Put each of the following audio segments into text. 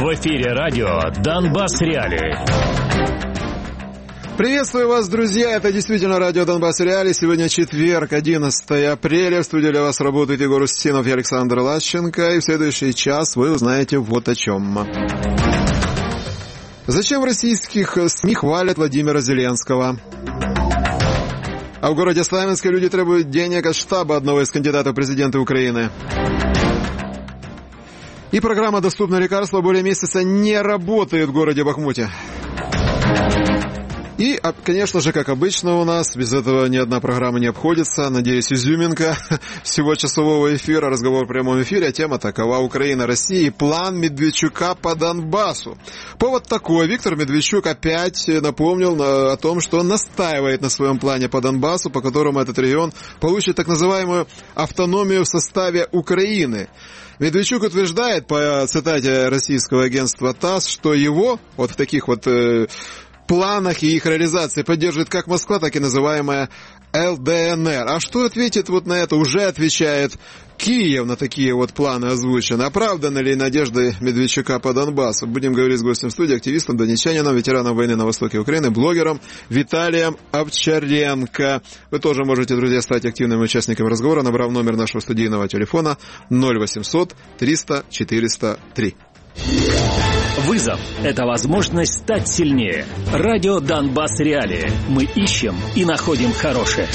В эфире радио «Донбасс Реалии». Приветствую вас, друзья! Это действительно радио «Донбасс Реалии». Сегодня четверг, 11 апреля. В студии для вас работает Егор Устинов и Александр Лащенко. И в следующий час вы узнаете вот о чем. Зачем в российских СМИ хвалят Владимира Зеленского? А в городе Славянске люди требуют денег от штаба одного из кандидатов в президенты Украины. И программа «Доступное лекарство» более месяца не работает в городе Бахмуте. И, конечно же, как обычно у нас, без этого ни одна программа не обходится. Надеюсь, изюминка всего часового эфира, разговор в прямом эфире. Тема такова: Украина, Россия и план Медведчука по Донбассу. Повод такой: Виктор Медведчук опять напомнил о том, что он настаивает на своем плане по Донбассу, по которому этот регион получит так называемую автономию в составе Украины. Медведчук утверждает, по цитате российского агентства ТАСС, что его вот в таких вот планах и их реализации поддерживает как Москва, так и называемая ЛДНР. А что ответит вот на это? Уже отвечает Киев на такие вот планы озвучены. Оправданы ли надежды Медведчука по Донбассу? Будем говорить с гостем студии, активистом, донечанином, ветераном войны на востоке Украины, блогером Виталием Овчаренко. Вы тоже можете, друзья, стать активными участниками разговора, набрав номер нашего студийного телефона 0800 300 403. Вызов – это возможность стать сильнее. Радио «Донбасс Реалии». Мы ищем и находим хорошее.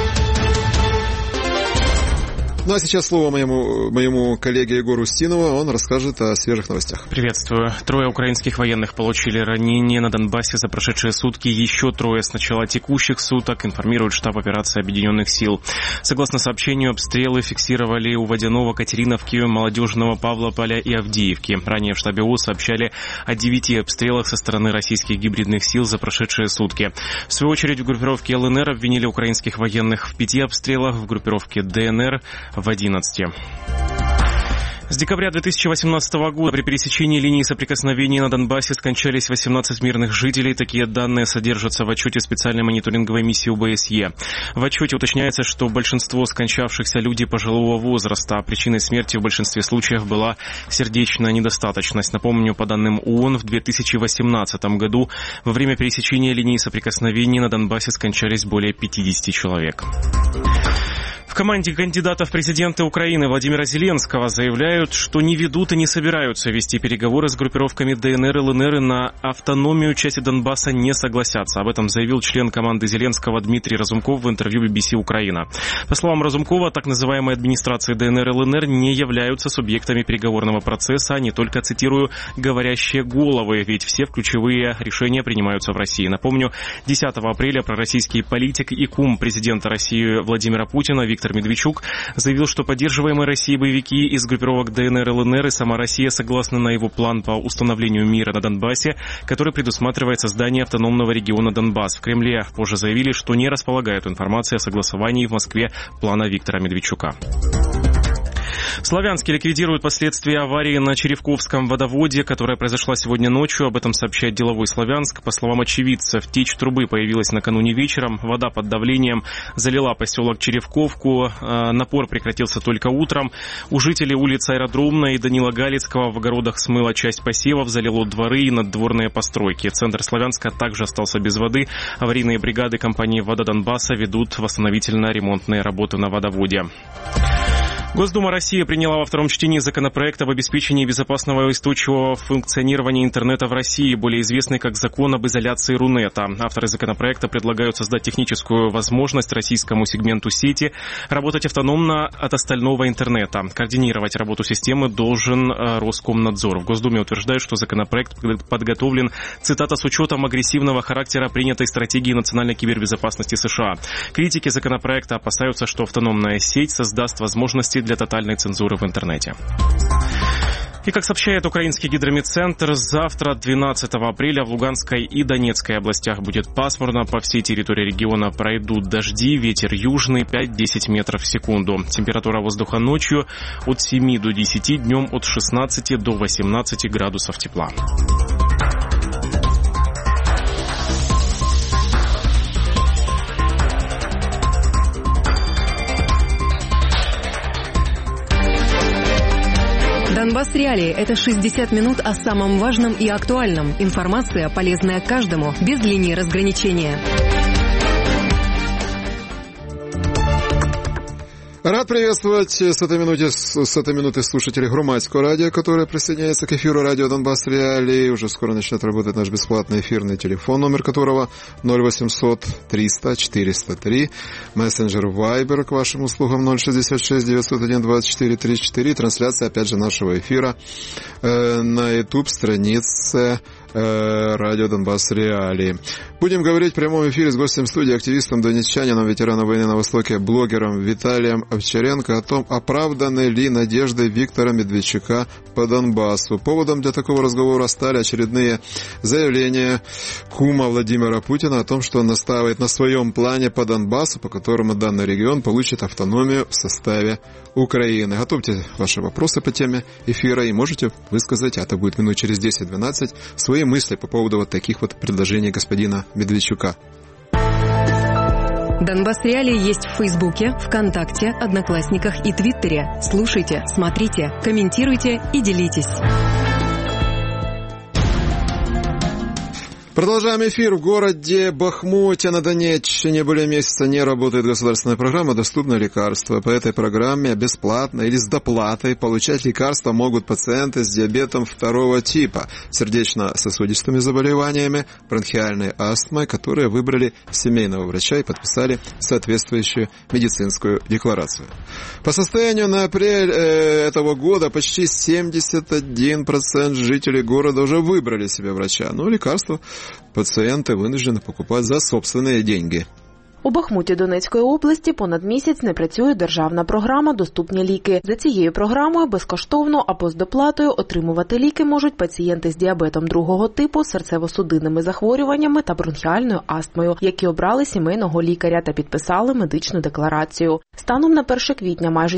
Ну а сейчас слово моему коллеге Егору Устинову. Он расскажет о свежих новостях. Приветствую. 3 украинских военных получили ранения на Донбассе за прошедшие сутки. Еще 3 с начала текущих суток, информирует штаб операции Объединенных сил. Согласно сообщению, обстрелы фиксировали у Водяного, Катериновки, Молодежного, Павлополя и Авдеевки. Ранее в штабе ООС сообщали о 9 обстрелах со стороны российских гибридных сил за прошедшие сутки. В свою очередь в группировке ЛНР обвинили украинских военных в 5 обстрелах, в группировке ДНР в 11. С декабря 2018 года при пересечении линии соприкосновения на Донбассе скончались 18 мирных жителей. Такие данные содержатся в отчете специальной мониторинговой миссии ОБСЕ. В отчете уточняется, что большинство скончавшихся люди пожилого возраста, а причиной смерти в большинстве случаев была сердечная недостаточность. Напомню, по данным ООН, в 2018 году во время пересечения линии соприкосновения на Донбассе скончались более 50 человек. В команде кандидата в президенты Украины Владимира Зеленского заявляют, что не ведут и не собираются вести переговоры с группировками ДНР и ЛНР и на автономию части Донбасса не согласятся. Об этом заявил член команды Зеленского Дмитрий Разумков в интервью BBC Украина. По словам Разумкова, так называемые администрации ДНР и ЛНР не являются субъектами переговорного процесса, а не только, цитирую, «говорящие головы», ведь все ключевые решения принимаются в России. Напомню, 10 апреля пророссийский политик и кум президента России Владимира Путина Виктор Медведчук заявил, что поддерживаемые Россией боевики из группировок ДНР и ЛНР и сама Россия согласны на его план по установлению мира на Донбассе, который предусматривает создание автономного региона Донбасс. В Кремле позже заявили, что не располагают информацией о согласовании в Москве плана Виктора Медведчука. В Славянске ликвидируют последствия аварии на Черевковском водоводе, которая произошла сегодня ночью. Об этом сообщает деловой Славянск. По словам очевидцев, течь трубы появилась накануне вечером. Вода под давлением залила поселок Черевковку. Напор прекратился только утром. У жителей улиц Аэродромной и Данила Галицкого в огородах смыла часть посевов, залило дворы и наддворные постройки. Центр Славянска также остался без воды. Аварийные бригады компании «Вода Донбасса» ведут восстановительно-ремонтные работы на водоводе. Госдума России приняла во втором чтении законопроект об обеспечении безопасного и устойчивого функционирования интернета в России, более известный как закон об изоляции Рунета. Авторы законопроекта предлагают создать техническую возможность российскому сегменту сети работать автономно от остального интернета. Координировать работу системы должен Роскомнадзор. В Госдуме утверждают, что законопроект подготовлен, цитата, с учетом агрессивного характера принятой стратегии национальной кибербезопасности США. Критики законопроекта опасаются, что автономная сеть создаст возможности для тотальной цензуры в интернете. И, как сообщает украинский гидрометцентр, завтра, 12 апреля, в Луганской и Донецкой областях будет пасмурно. По всей территории региона пройдут дожди, ветер южный 5-10 метров в секунду. Температура воздуха ночью от 7 до 10, днем от 16 до 18 градусов тепла. Донбасс Реалии – это 60 минут о самом важном и актуальном. Информация, полезная каждому, без линии разграничения. Рад приветствовать с этой минуты слушателей Громадского радио, которые присоединяются к эфиру радио Донбасс Реалии. Уже скоро начнет работать наш бесплатный эфирный телефон, номер которого 0800 300 403. Мессенджер Viber к вашим услугам 066 901 24 34. Трансляция, опять же, нашего эфира на YouTube-странице радио Донбасс Реалии. Будем говорить в прямом эфире с гостем студии, активистом, донеччанином, ветераном войны на Востоке, блогером Виталием Овчаренко о том, оправданы ли надежды Виктора Медведчука по Донбассу. Поводом для такого разговора стали очередные заявления кума Владимира Путина о том, что он настаивает на своем плане по Донбассу, по которому данный регион получит автономию в составе Украины. Готовьте ваши вопросы по теме эфира и можете высказать, а это будет минут через 10-12, свои мысли по поводу вот таких вот предложений господина Медведчука. Донбасс Реалии есть в Фейсбуке, ВКонтакте, Одноклассниках и Твиттере. Слушайте, смотрите, комментируйте и делитесь. Продолжаем эфир. В городе Бахмуте на Донеччине более месяца не работает государственная программа «Доступное лекарство». По этой программе бесплатно или с доплатой получать лекарства могут пациенты с диабетом второго типа, сердечно-сосудистыми заболеваниями, бронхиальной астмой, которые выбрали семейного врача и подписали соответствующую медицинскую декларацию. По состоянию на апрель этого года почти 71% жителей города уже выбрали себе врача, но лекарства пацієнти вынуждены покупати за собственні деньги. У Бахмуті Донецької області понад місяць не працює державна програма «Доступні ліки». За цією програмою безкоштовно або з доплатою отримувати ліки можуть пацієнти з діабетом другого типу, серцево-судинними захворюваннями та бронхіальною астмою, які обрали сімейного лікаря та підписали медичну декларацію. Станом на 1 квітня майже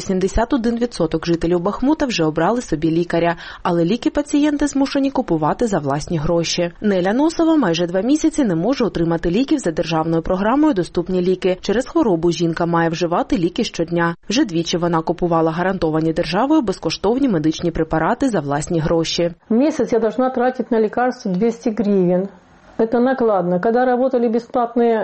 71% жителів Бахмута вже обрали собі лікаря, але ліки пацієнти змушені купувати за власні гроші. Неля Носова майже 2 місяці не може отримати ліків за державною програмою «Доступні ліки». Через хворобу жінка має вживати ліки щодня. Вже двічі вона купувала гарантовані державою безкоштовні медичні препарати за власні гроші. В месяц я должна тратить на лекарства 200 гривен. Это накладно. Когда работали бесплатные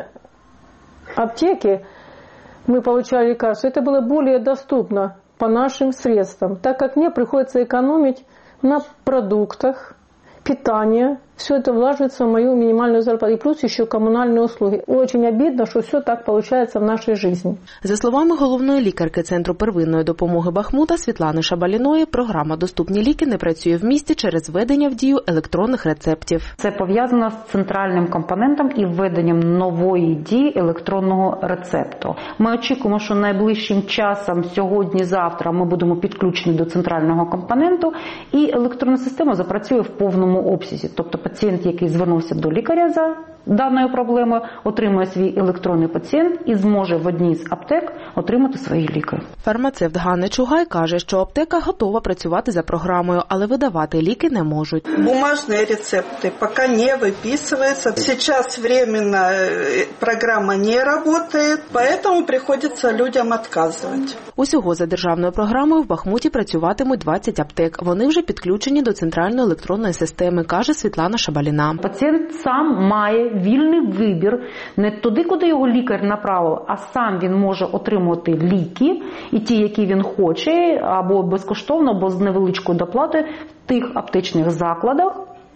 аптеки, мы получали лекарства, это было более доступно по нашим средствам, так как мне приходится экономить на продуктах, питание. Все это влаживается в мою минимальную зарплату. И плюс еще коммунальные услуги. Очень обидно, что все так получается в нашей жизни. За словами головної лікарки Центру первинної допомоги Бахмута Світлани Шабаліної, програма «Доступні ліки» не працює в місті через введення в дію електронних рецептів. Це пов'язано з центральним компонентом і введенням нової дії електронного рецепту. Ми очікуємо, що найближчим часом, сьогодні-завтра, ми будемо підключені до центрального компоненту і електронна система запрацює в повному обсязі. Тобто пацієнт, який звернувся до лікаря за даною проблемою, отримує свій електронний пацієнт і зможе в одній з аптек отримати свої ліки. Фармацевт Ганна Чугай каже, що аптека готова працювати за програмою, але видавати ліки не можуть. Бумажні рецепти поки не виписуються. Зараз временно програма не працює, тому приходиться людям відказувати. Усього за державною програмою в Бахмуті працюватимуть 20 аптек. Вони вже підключені до центральної електронної системи, каже Світлана Шабаліна. Пацієнт сам має вільний вибір не туди, куди його лікар направив, а сам він може отримувати ліки, і ті, які він хоче, або безкоштовно, або з невеличкою доплатою в тих аптечних закладах,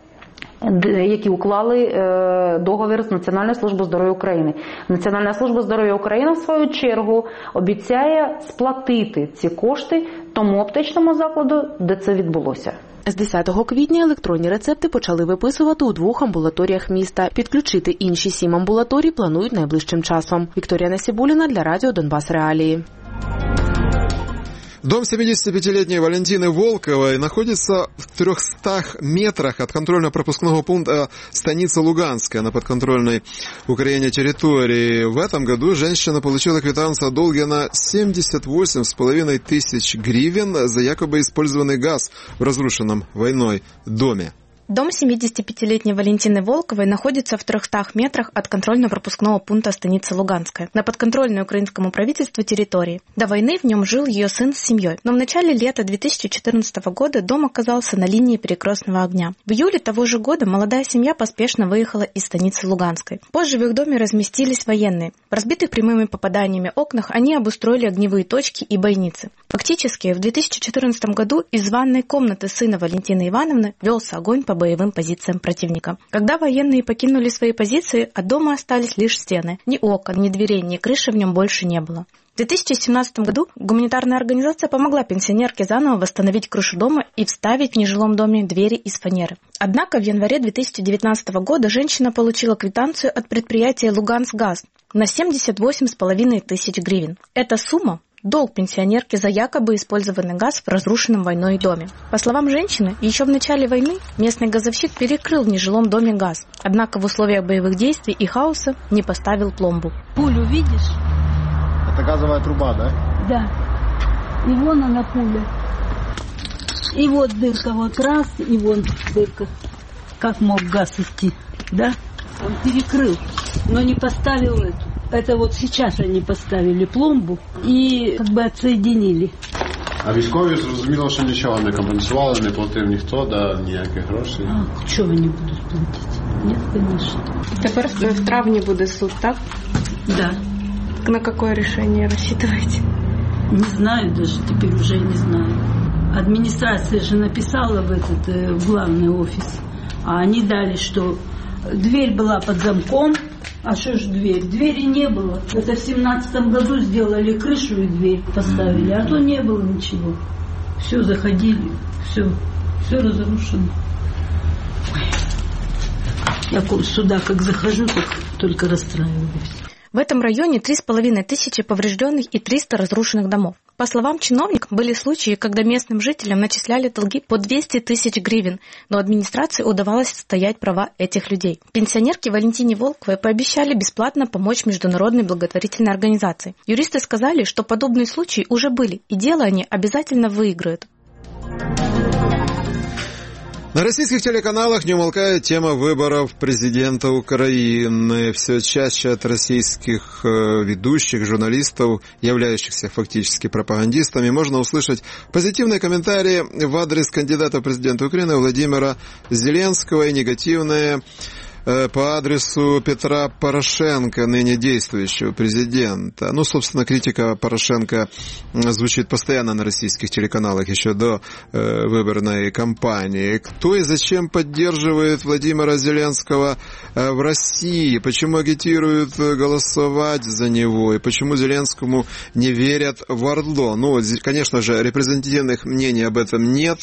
які уклали договір з Національною службою здоров'я України. Національна служба здоров'я України, в свою чергу, обіцяє сплатити ці кошти тому аптечному закладу, де це відбулося. З 10 квітня електронні рецепти почали виписувати у 2 амбулаторіях міста. Підключити інші 7 амбулаторій планують найближчим часом. Вікторія Насібуліна для радіо Донбасс Реалії. Дом 75-летней Валентины Волковой находится в 300 метрах от контрольно-пропускного пункта станицы Луганская на подконтрольной Украине территории. В этом году женщина получила квитанцию от долга на 78,5 тысяч гривен за якобы использованный газ в разрушенном войной доме. Дом 75-летней Валентины Волковой находится в 300 метрах от контрольно-пропускного пункта станицы Луганская, на подконтрольной украинскому правительству территории. До войны в нем жил ее сын с семьей, но в начале лета 2014 года дом оказался на линии перекрестного огня. В июле того же года молодая семья поспешно выехала из станицы Луганской. Позже в их доме разместились военные. В разбитых прямыми попаданиями окнах они обустроили огневые точки и бойницы. Фактически, в 2014 году из ванной комнаты сына Валентины Ивановны велся огонь по боевым позициям противника. Когда военные покинули свои позиции, от дома остались лишь стены. Ни окон, ни дверей, ни крыши в нем больше не было. В 2017 году гуманитарная организация помогла пенсионерке заново восстановить крышу дома и вставить в нежилом доме двери из фанеры. Однако в январе 2019 года женщина получила квитанцию от предприятия «Лугансгаз» на 78,5 тысяч гривен. Эта сумма – долг пенсионерки за якобы использованный газ в разрушенном войной доме. По словам женщины, еще в начале войны местный газовщик перекрыл в нежилом доме газ, однако в условиях боевых действий и хаоса не поставил пломбу. Пулю видишь? Это газовая труба, да? Да. И вон она пуля. И вот дырка, вот раз, и вон дырка. Как мог газ идти, да? Он перекрыл, но не поставил эту. Это вот сейчас они поставили пломбу і как бы отсоединили. А військові зрозуміло, що нічого не компенсували, не платив ніхто, да, ніяких грошей. А що вони будуть платити? Ні, звісно. Тепер в травні буде суд, так? Да. На какое решение рассчитываете? Не знаю даже, теперь уже не знаю. Администрация же написала в этот в главный офис, а они дали, что дверь была под замком. А что ж дверь? Двери не было. Это в 17 году сделали крышу и дверь поставили, а то не было ничего. Все заходили, все разрушено. Ой. Я сюда как захожу, так только расстраиваюсь. В этом районе 3500 поврежденных и 300 разрушенных домов. По словам чиновников, были случаи, когда местным жителям начисляли долги по 200 тысяч гривен, но администрации удавалось отстоять права этих людей. Пенсионерке Валентине Волковой пообещали бесплатно помочь международной благотворительной организации. Юристы сказали, что подобные случаи уже были, и дело они обязательно выиграют. На российских телеканалах не умолкает тема выборов президента Украины. Все чаще от российских ведущих, журналистов, являющихся фактически пропагандистами, можно услышать позитивные комментарии в адрес кандидата в президента Украины Владимира Зеленского и негативные по адресу Петра Порошенко, ныне действующего президента. Ну, собственно, критика Порошенко звучит постоянно на российских телеканалах еще до выборной кампании. Кто и зачем поддерживает Владимира Зеленского в России? Почему агитируют голосовать за него? И почему Зеленскому не верят в Ордло? Ну, конечно же, репрезентативных мнений об этом нет,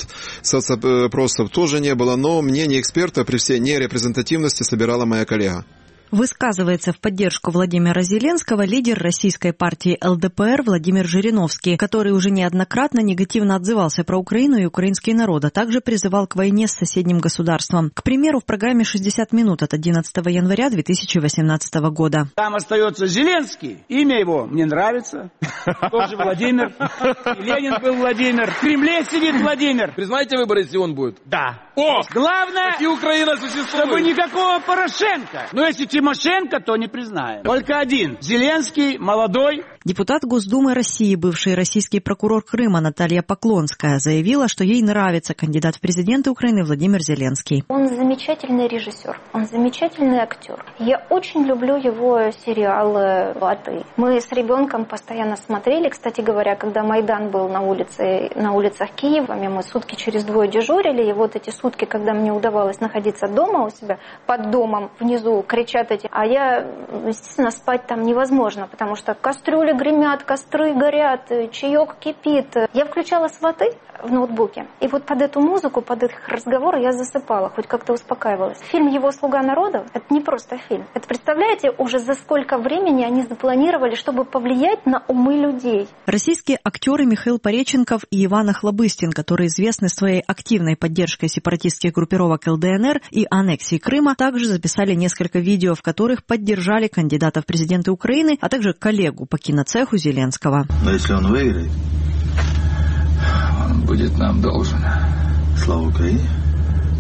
соцопросов тоже не было, но мнение эксперта при всей нерепрезентативности собирала моя коллега. Высказывается в поддержку Владимира Зеленского лидер российской партии ЛДПР Владимир Жириновский, который уже неоднократно негативно отзывался про Украину и украинский народ, а также призывал к войне с соседним государством. К примеру, в программе «60 минут» от 11 января 2018 года. Там остается Зеленский. Имя его мне нравится. Тоже Владимир. И Ленин был Владимир. В Кремле сидит Владимир. Признаете выборы, если он будет? Да. О! Главное, и Украина существует. Чтобы никакого Порошенко. Но если Тимошенко, то не признаем. Только один. Зеленский, молодой. Депутат Госдумы России, бывший российский прокурор Крыма Наталья Поклонская заявила, что ей нравится кандидат в президенты Украины Владимир Зеленский. Он замечательный режиссер, он замечательный актер. Я очень люблю его сериалы «Латы». Мы с ребенком постоянно смотрели. Кстати говоря, когда Майдан был на улицах Киева, мы сутки через двое дежурили. И вот эти сутки, когда мне удавалось находиться дома у себя, под домом, внизу кричат эти. А я, естественно, спать там невозможно, потому что кастрюли гремят, костры горят, чаек кипит. Я включала «Сваты» в ноутбуке, и вот под эту музыку, под их разговоры я засыпала, хоть как-то успокаивалась. Фильм «Его слуга народа» — это не просто фильм. Это, представляете, уже за сколько времени они запланировали, чтобы повлиять на умы людей. Российские актеры Михаил Пореченков и Иван Охлобыстин, которые известны своей активной поддержкой сепаратистских группировок ЛДНР и аннексии Крыма, также записали несколько видео, в которых поддержали кандидата в президенты Украины, а также коллегу по киноцеху Зеленского. Но если он выиграет, он будет нам должен. Слава Украине!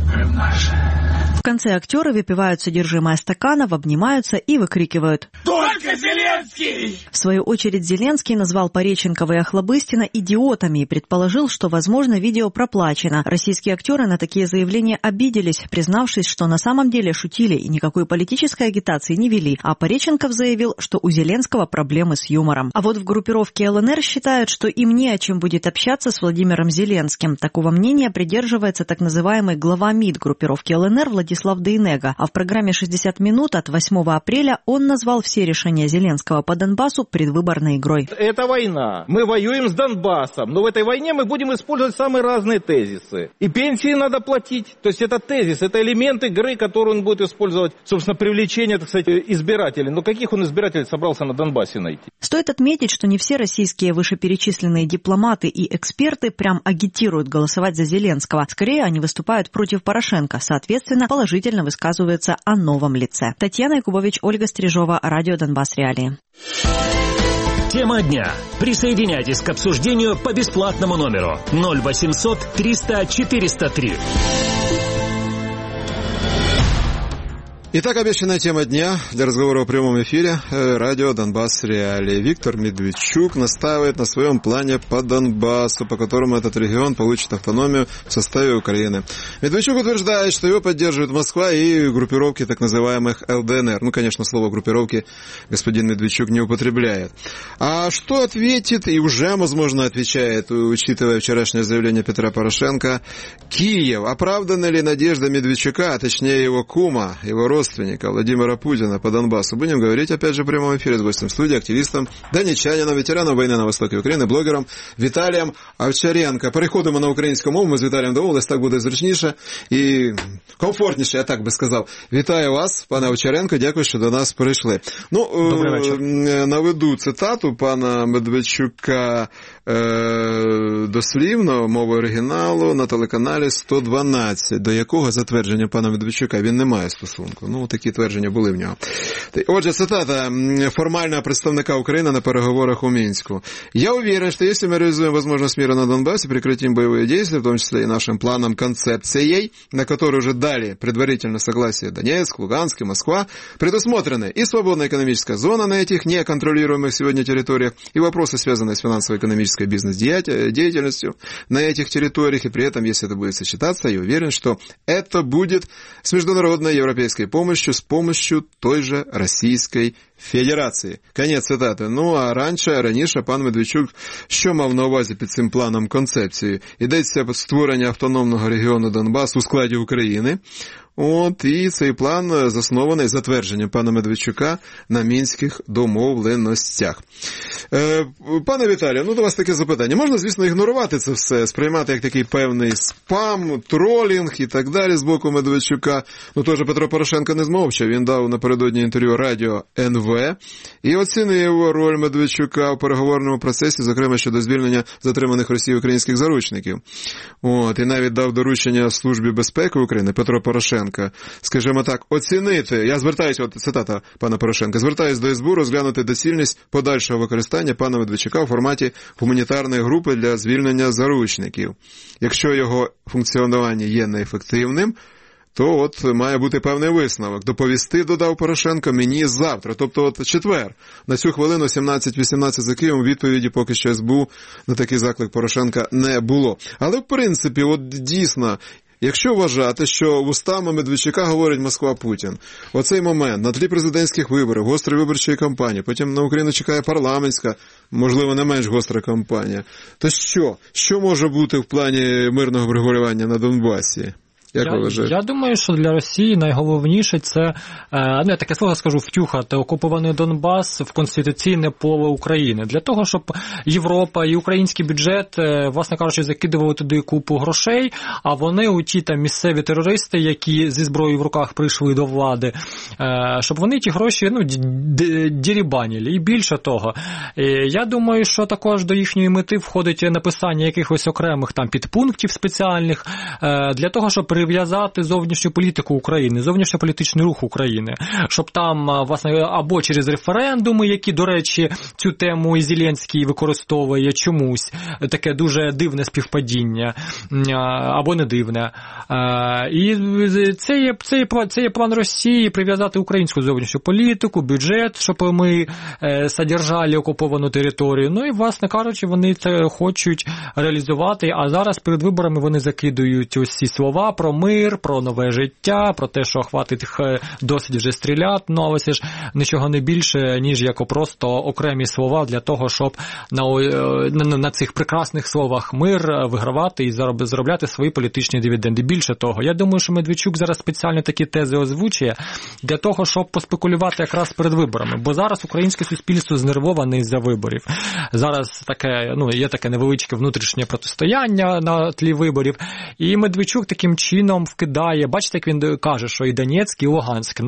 В конце актеры выпивают содержимое стаканов, обнимаются и выкрикивают «Только Зеленский!». В свою очередь Зеленский назвал Пореченкова и Охлобыстина идиотами и предположил, что, возможно, видео проплачено. Российские актеры на такие заявления обиделись, признавшись, что на самом деле шутили и никакой политической агитации не вели, а Пореченков заявил, что у Зеленского проблемы с юмором. А вот в группировке ЛНР считают, что им не о чем будет общаться с Владимиром Зеленским. Такого мнения придерживается так называемый глава МИД группировки ЛНР Владислав Дейнега. А в программе «60 минут» от 8 апреля он назвал все решения Зеленского по Донбассу предвыборной игрой. Это война. Мы воюем с Донбассом, но в этой войне мы будем использовать самые разные тезисы. И пенсии надо платить. То есть это тезис, это элемент игры, который он будет использовать, собственно, привлечение, так сказать, избирателей. Но каких он избирателей собрался на Донбассе найти? Стоит отметить, что не все российские вышеперечисленные дипломаты и эксперты прям агитируют голосовать за Зеленского. Скорее, они выступают против Порошенко, соответственно, положительно высказываются о новом лице. Татьяна Якубович, Ольга Стрижова, Радио Донбасс Реалии. Тема дня. Присоединяйтесь к обсуждению по бесплатному номеру 0800 300 403. Итак, обещанная тема дня для разговора в прямом эфире радио Донбасс Реалии. Виктор Медведчук настаивает на своем плане по Донбассу, по которому этот регион получит автономию в составе Украины. Медведчук утверждает, что его поддерживает Москва и группировки так называемых ЛДНР. Ну, конечно, слово группировки господин Медведчук не употребляет. А что ответит и уже, возможно, отвечает, учитывая вчерашнее заявление Петра Порошенко, Киев? Оправдана ли надежда Медведчука, а точнее его кума, его родственника Владимира Путина по Донбассу? Будем говорить, опять же, в прямом эфире с гостем студии, активистом, донеччанином, ветераном війни на востокі України, блогером Віталієм Овчаренко. Переходимо на українську мову, ми з Віталієм домовились, так буде зручніше і комфортніше, я так би сказав. Вітаю вас, пане Овчаренко, дякую, що до нас прийшли. Ну, наведу цитату пана Медведчука дослівно, мовою оригіналу, на телеканалі 112, до якого затвердження пана Медведчука він не має стосунку. Ну, такі твердження були в нього. Отже, цитата формального представника Украины на переговорах у Минску. «Я уверен, что если мы реализуем возможность мира на Донбассе, прекратим боевые действия, в том числе и нашим планом, концепцией, на которую уже дали предварительное согласие Донецк, Луганск и Москва, предусмотрены и свободная экономическая зона на этих неконтролируемых сегодня территориях, и вопросы, связанные с финансово-экономической бизнес-деятельностью на этих территориях, и при этом, если это будет сочетаться, я уверен, что это будет с международной европейской помощью, с помощью той же Российской Федерації». Конець цитати. Ну, а раніше пан Медведчук що мав на увазі під цим планом концепції? Йдеться про створення автономного регіону Донбас у складі України. От, і цей план заснований затвердженням пана Медведчука на мінських домовленостях. Пане Віталію, ну до вас таке запитання. Можна, звісно, ігнорувати це все, сприймати як такий певний спам, тролінг і так далі з боку Медведчука. Ну, теж Петро Порошенко не змовчав. Він дав напередодні інтерв'ю радіо НВ і оцінив роль Медведчука у переговорному процесі, зокрема щодо звільнення затриманих Росією українських заручників. От, і навіть дав доручення Службі безпеки України Петро Порошенко, скажімо так, оцінити, я звертаюся, от цитата пана Порошенка, звертаюсь до СБУ розглянути доцільність подальшого використання пана Медведчука у форматі гуманітарної групи для звільнення заручників. Якщо його функціонування є неефективним, то от має бути певний висновок. Доповісти, додав Порошенко, мені завтра, тобто от четвер. На цю хвилину 17-18 за Києвом відповіді поки що СБУ на такий заклик Порошенка не було. Але в принципі, от дійсно, якщо вважати, що вустами Медведчука говорить Москва-Путін, оцей момент на тлі президентських виборів, гострої виборчої кампанії, потім на Україну чекає парламентська, можливо, не менш гостра кампанія, то що може бути в плані мирного врегулювання на Донбасі? Я думаю, що для Росії найголовніше це, я таке слово скажу, втюхати окупований Донбас в конституційне поле України. Для того, щоб Європа і український бюджет, власне кажучи, закидували туди купу грошей, а вони, оті там місцеві терористи, які зі зброєю в руках прийшли до влади, щоб вони ті гроші, дірібанили. І більше того, я думаю, що також до їхньої мети входить написання якихось окремих там підпунктів спеціальних, для того, щоб прив'язати зовнішню політику України, зовнішньополітичний рух України, щоб там, власне, або через референдуми, які, до речі, цю тему і Зеленський використовує чомусь, таке дуже дивне співпадіння, або не дивне. І це є план Росії прив'язати українську зовнішню політику, бюджет, щоб ми содержали окуповану територію. Ну і, власне кажучи, вони це хочуть реалізувати, а зараз перед виборами вони закидують ось ці слова про мир, про нове життя, про те, що хватить досить вже стріляти, ну, але це ж нічого не більше, ніж як просто окремі слова для того, щоб на цих прекрасних словах мир вигравати і заробляти свої політичні дивіденди. Більше того, я думаю, що Медведчук зараз спеціально такі тези озвучує для того, щоб поспекулювати якраз перед виборами, бо зараз українське суспільство знервоване із-за виборів. Зараз таке, є таке невеличке внутрішнє протистояння на тлі виборів, і Медведчук таким чином вкидає, бачите, як він каже, що і Донецьк, і Луганськ,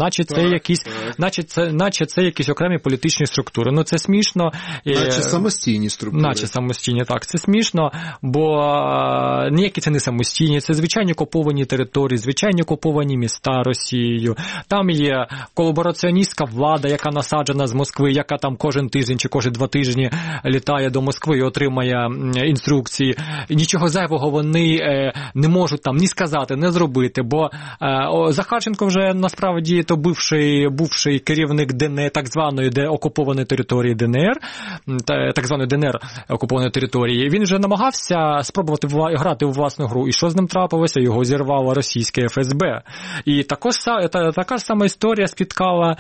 наче це якісь окремі політичні структури. Ну, це смішно. Наче самостійні структури. Наче самостійні, так. Це смішно, бо ніякі це не самостійні, це звичайні окуповані території, звичайні окуповані міста Росією. Там є колабораціоністська влада, яка насаджена з Москви, яка там кожен тиждень чи кожен 2 тижні літає до Москви і отримає інструкції. Нічого зайвого вони не можуть там ні сказати, не зробити, бо Захарченко вже насправді то бувший керівник ДНР, так званої окупованої території ДНР, так званої ДНР окупованої території. Він вже намагався спробувати грати у власну гру. І що з ним трапилося? Його зірвало російське ФСБ. І така ж сама історія спіткала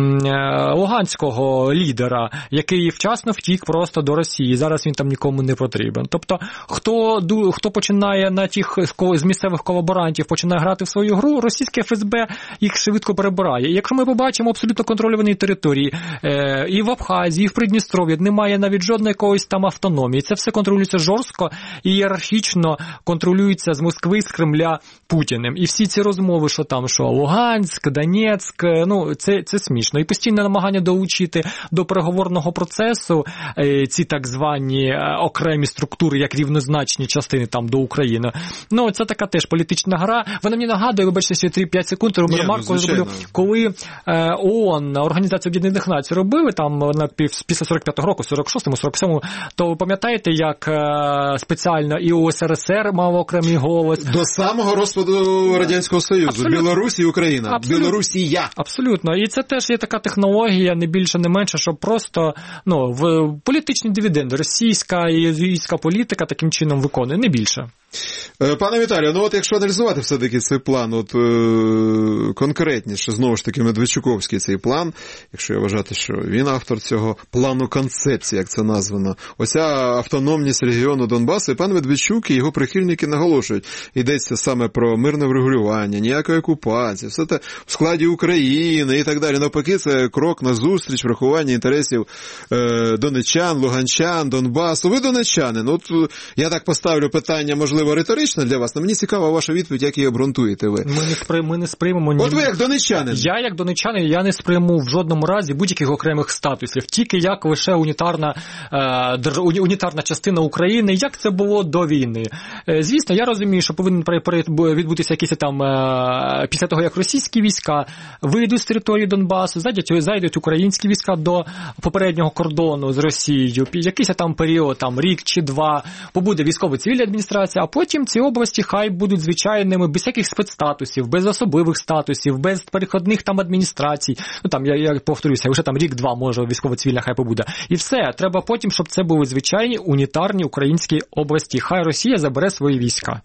луганського лідера, який вчасно втік просто до Росії. Зараз він там нікому не потрібен. Тобто, хто починає на тих з місцевих колаборантів починає грати в свою гру, російське ФСБ їх швидко перебирає. І якщо ми побачимо абсолютно контрольовані території і в Абхазії, і в Придністров'ї, немає навіть жодної якоїсь там автономії. Це все контролюється жорстко і ієрархічно контролюється з Москви, з Кремля Путіним. І всі ці розмови, що там, що Луганськ, Донецьк, це смішно. І постійне намагання долучити до переговорного процесу ці так звані окремі структури, як рівнозначні частини там до України. Це така теж політична гра. Вона мені нагадує, вибачте, ще 3-5 секунд, ремарку зроблю, коли ООН, Організація Об'єднаних Націй, робили там після 45-го року, 46-му, 47-му, то ви пам'ятаєте, як спеціально і УСРСР мав окремий голос. До самого розпаду Радянського Союзу. Абсолютно. Білорусь і Україна. Абсолютно. Білорусія. Абсолютно. І це теж є така технологія, не більше, не менше, що просто в політичні дивіденди російська і єврейська політика таким чином виконує, не більше. Пане Віталію, якщо аналізувати все-таки цей план, конкретніше, знову ж таки, Медведчуковський цей план, якщо я вважати, що він автор цього плану концепції, як це названо, оця автономність регіону Донбасу, і пан Медведчук і його прихильники наголошують, йдеться саме про мирне врегулювання, ніякої окупації, все це в складі України і так далі. Навпаки, це крок на зустріч врахування інтересів донеччан, луганчан, Донбасу. Ви донеччани, я так поставлю питання, можливо, риторично для вас, але мені цікава ваша відповідь, як її обґрунтуєте ви. Ми не сприймемо... От ви як донеччанин. Я як донеччанин, я не сприйму в жодному разі будь-яких окремих статусів, тільки як лише унітарна частина України, як це було до війни. Звісно, я розумію, що повинен відбутися якісь там, після того, як російські війська вийдуть з території Донбасу, зайдуть українські війська до попереднього кордону з Росією, якийсь там період, рік чи 2, побуде військово-цивільна адміністрація, а потім ці області хай будуть звичайними, без всяких спецстатусів, без особливих статусів, без переходних там адміністрацій. Я повторюся, вже рік-2 може військово-цивільна хай побуде. І все, треба потім, щоб це були звичайні унітарні українські області. Хай Росія забере свої війська.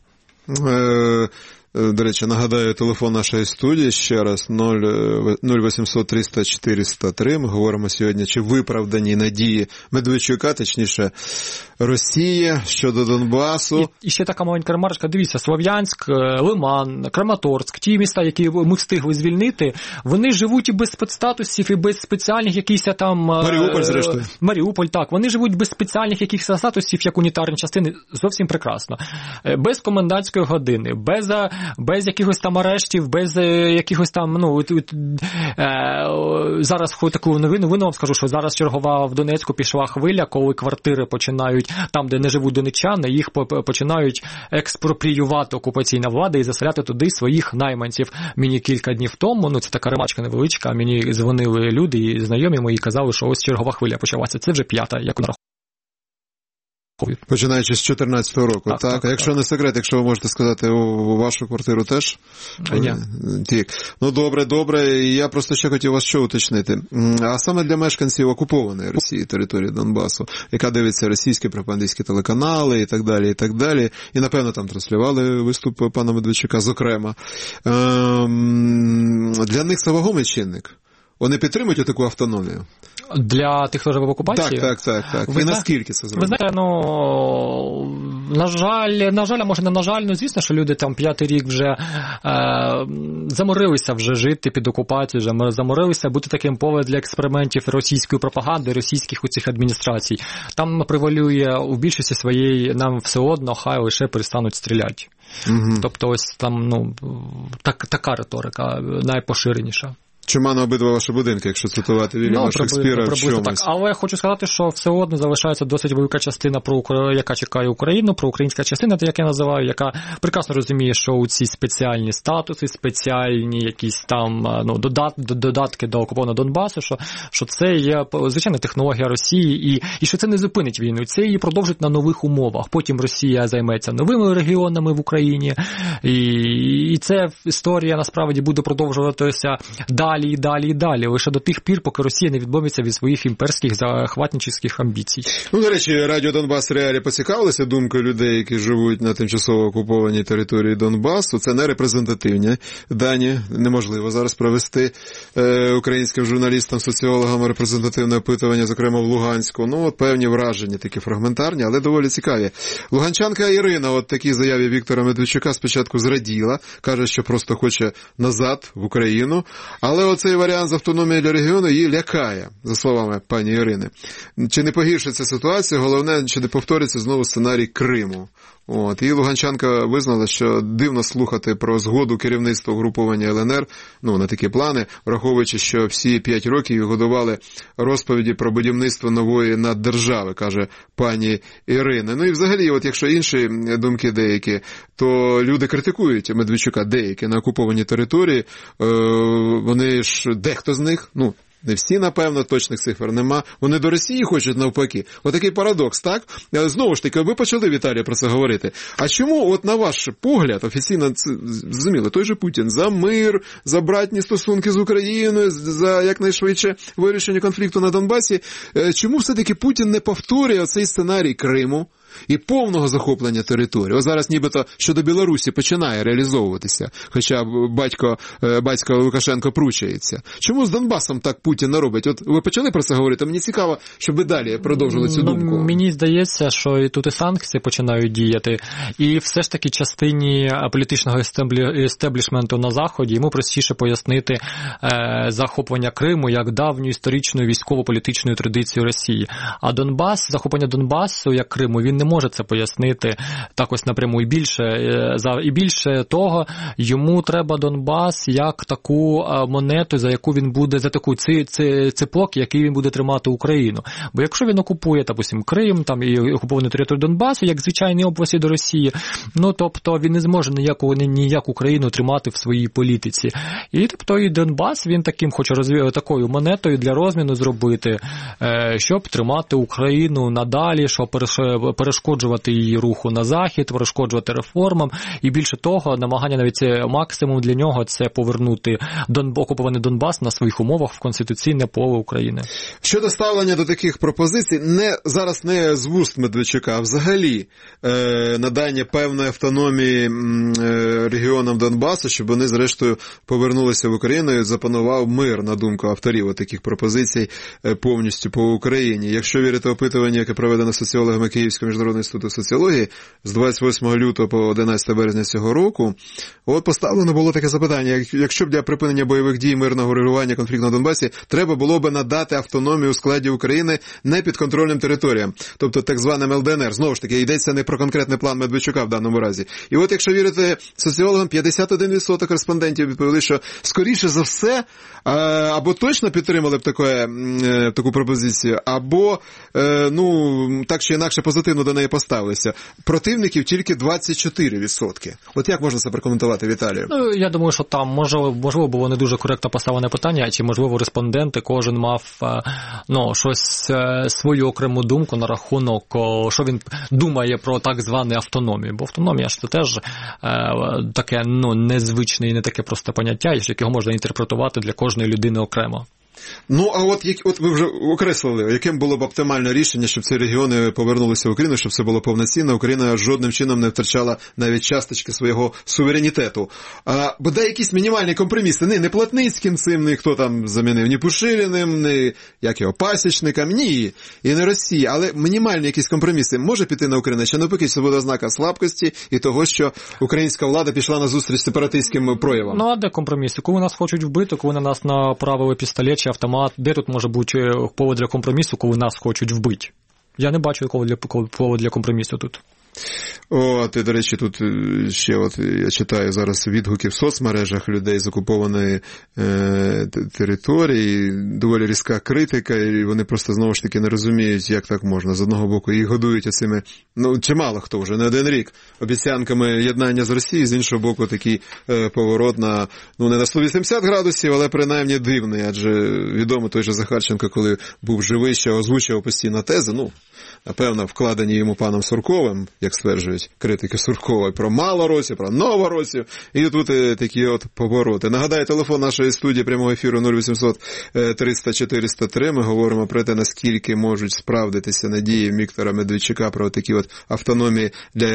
До речі, нагадаю, телефон нашої студії ще раз 0800 300 403. Ми говоримо сьогодні, чи виправдані надії Медведчука, точніше Росії щодо Донбасу. І ще така маленька ремарка. Дивіться, Слов'янськ, Лиман, Краматорськ, ті міста, які ми встигли звільнити, вони живуть і без спецстатусів, і без спеціальних якихось там... Маріуполь, зрештою. Маріуполь, так. Вони живуть без спеціальних якихось статусів, як унітарні частини. Зовсім прекрасно. Без комендантської години, без без якихось там арештів, без якихось там, зараз хоч таку новину вам скажу, що зараз чергова в Донецьку пішла хвиля, коли квартири починають, там, де не живуть донеччани, їх починають експропріювати окупаційна влада і заселяти туди своїх найманців. Мені кілька днів тому, це така ремачка невеличка, мені дзвонили люди і знайомі мої казали, що ось чергова хвиля почалася. Це вже 5-та, як вона. Починаючи з 14-го року, так? А якщо не секрет, якщо ви можете сказати, у вашу квартиру теж? Ні. Добре. І я просто ще хотів вас що уточнити. А саме для мешканців окупованої Росії, території Донбасу, яка дивиться російські пропагандистські телеканали і так далі, і, напевно, там транслювали виступ пана Медведчука, зокрема. Для них це вагомий чинник. Вони підтримують таку автономію? Для тих, хто живе в окупації? Так. І наскільки це зробить? Ви знаєте, на жаль, а може не на жаль, звісно, що люди там 5-й рік вже заморилися вже жити під окупацією, вже заморилися бути таким полем для експериментів російської пропаганди, російських оцих адміністрацій. Там превалює у більшості своєї, нам все одно, хай лише перестануть стріляти. Угу. Тобто ось там, така риторика найпоширеніша. Чума на обидва ваші будинки, якщо цитувати Вільяма Шекспіра в чомусь. Так. Але я хочу сказати, що все одно залишається досить велика частина, яка чекає Україну, проукраїнська частина, як я називаю, яка прекрасно розуміє, що у ці спеціальні статуси, спеціальні якісь там додатки до окупованого Донбасу, що це є звичайна технологія Росії і що це не зупинить війну, це її продовжить на нових умовах. Потім Росія займеться новими регіонами в Україні, і ця історія насправді буде продовжуватися далі. Лише до тих пір, поки Росія не відмовиться від своїх імперських захватнических амбіцій. До речі, Радіо Донбас Реалі поцікавилося думкою людей, які живуть на тимчасово окупованій території Донбасу. Це не репрезентативні дані. Неможливо зараз провести українським журналістам, соціологам репрезентативне опитування, зокрема в Луганську. Певні враження, такі фрагментарні, але доволі цікаві. Луганчанка Ірина, от такій заяві Віктора Медведчука спочатку зраділа, каже, що просто хоче назад в Україну, але оцей варіант з автономією для регіону її лякає, за словами пані Ірини. Чи не погіршиться ситуація, головне, чи не повториться знову сценарій Криму. І луганчанка визнала, що дивно слухати про згоду керівництва угруповання ЛНР, на такі плани, враховуючи, що всі 5 років годували розповіді про будівництво нової наддержави, каже пані Ірина. І взагалі, якщо інші думки деякі, то люди критикують Медведчука деякі на окупованій території, вони ж, дехто з них, не всі, напевно, точних цифр нема. Вони до Росії хочуть навпаки. Отакий парадокс, так? Знову ж таки, ви почали, Віталій, про це говорити. А чому, на ваш погляд, офіційно, зрозуміло, той же Путін за мир, за братні стосунки з Україною, за якнайшвидше вирішення конфлікту на Донбасі, чому все-таки Путін не повторює цей сценарій Криму і повного захоплення території? Зараз нібито щодо Білорусі починає реалізовуватися, хоча батько Лукашенко пручається. Чому з Донбасом так Путін не робить? Ви почали про це говорити? Мені цікаво, щоб ви далі продовжили цю думку. Мені здається, що і тут і санкції починають діяти, і все ж таки частині політичного естеблішменту на Заході йому простіше пояснити захоплення Криму як давню історичну військово-політичну традицію Росії. А захоплення Донбасу як Криму, він не може це пояснити так ось напряму. І більше того, йому треба Донбас як таку монету, за яку він буде, за таку цеплок, який він буде тримати Україну. Бо якщо він окупує, допустим, Крим, там і окуповану територію Донбасу, як звичайні області до Росії, тобто він не зможе ніяку Україну тримати в своїй політиці. І тобто і Донбас, він таким хоче такою монетою для розміну зробити, щоб тримати Україну надалі, щоб перешкоджувати її руху на захід, перешкоджувати реформам, і більше того, намагання навіть максимум для нього це повернути окупований Донбас на своїх умовах в конституційне поле України. Щодо ставлення до таких пропозицій, зараз не з вуст Медведчука, а взагалі надання певної автономії регіонам Донбасу, щоб вони зрештою повернулися в Україну і запанував мир, на думку авторів таких пропозицій, повністю по Україні. Якщо вірити опитуванню, яке проведено соціологами Київського Міжнародного інституту соціології з 28 лютого по 11 березня цього року. От поставлено було таке запитання: якщо б для припинення бойових дій мирного регулювання конфлікту на Донбасі треба було б надати автономію у складі України непідконтрольним територіям, тобто так званим ЛДНР. Знову ж таки, йдеться не про конкретний план Медведчука в даному разі. І от якщо вірити соціологам, 51% респондентів відповіли, що скоріше за все або точно підтримали б таку пропозицію, або так чи інакше позитивно до неї поставилися. Противників тільки 24%. От як можна це прокоментувати, Віталію? Я думаю, що там можливо було не дуже коректно поставлене питання, чи можливо респонденти кожен мав щось свою окрему думку на рахунок, що він думає про так звану автономію. Бо автономія ж це теж таке незвичне і не таке просте поняття, яке можна інтерпретувати для кожної людини окремо. А от ви вже окреслили, яким було б оптимальне рішення, щоб ці регіони повернулися в Україну, щоб це було повноцінно, Україна жодним чином не втрачала навіть часточки свого суверенітету. Бодай якісь мінімальні компроміси, не Плотницьким цим, ні хто там замінив, ні Пушиліним, ні Пасічникам, ні, і не Росії, але мінімальні якісь компроміси може піти на Україну, чи навпаки це буде ознака слабкості і того, що українська влада пішла на зустріч сепаратистським проявам. А де компроміси? Коли нас хочуть вбити, коли на нас направили пістолет чи автомат, де тут може бути повод для компромісу, коли нас хочуть вбити? Я не бачу поводу для компромісу тут. І, до речі, тут ще я читаю зараз відгуки в соцмережах людей з окупованої території, доволі різка критика, і вони просто знову ж таки не розуміють, як так можна. З одного боку їх годують оцими, чимало хто вже, не один рік, обіцянками єднання з Росією, з іншого боку такий поворот на, не на 180 градусів, але принаймні дивний, адже відомо той же Захарченко, коли був живий, ще озвучував постійно тези, напевно, вкладені йому паном Сурковим, як стверджують критики Суркова, про Малоросію, про Новоросію, і тут такі повороти. Нагадаю, телефон нашої студії прямого ефіру 0800 300 403. Ми говоримо про те, наскільки можуть справдитися надії Віктора Медведчука про такі автономії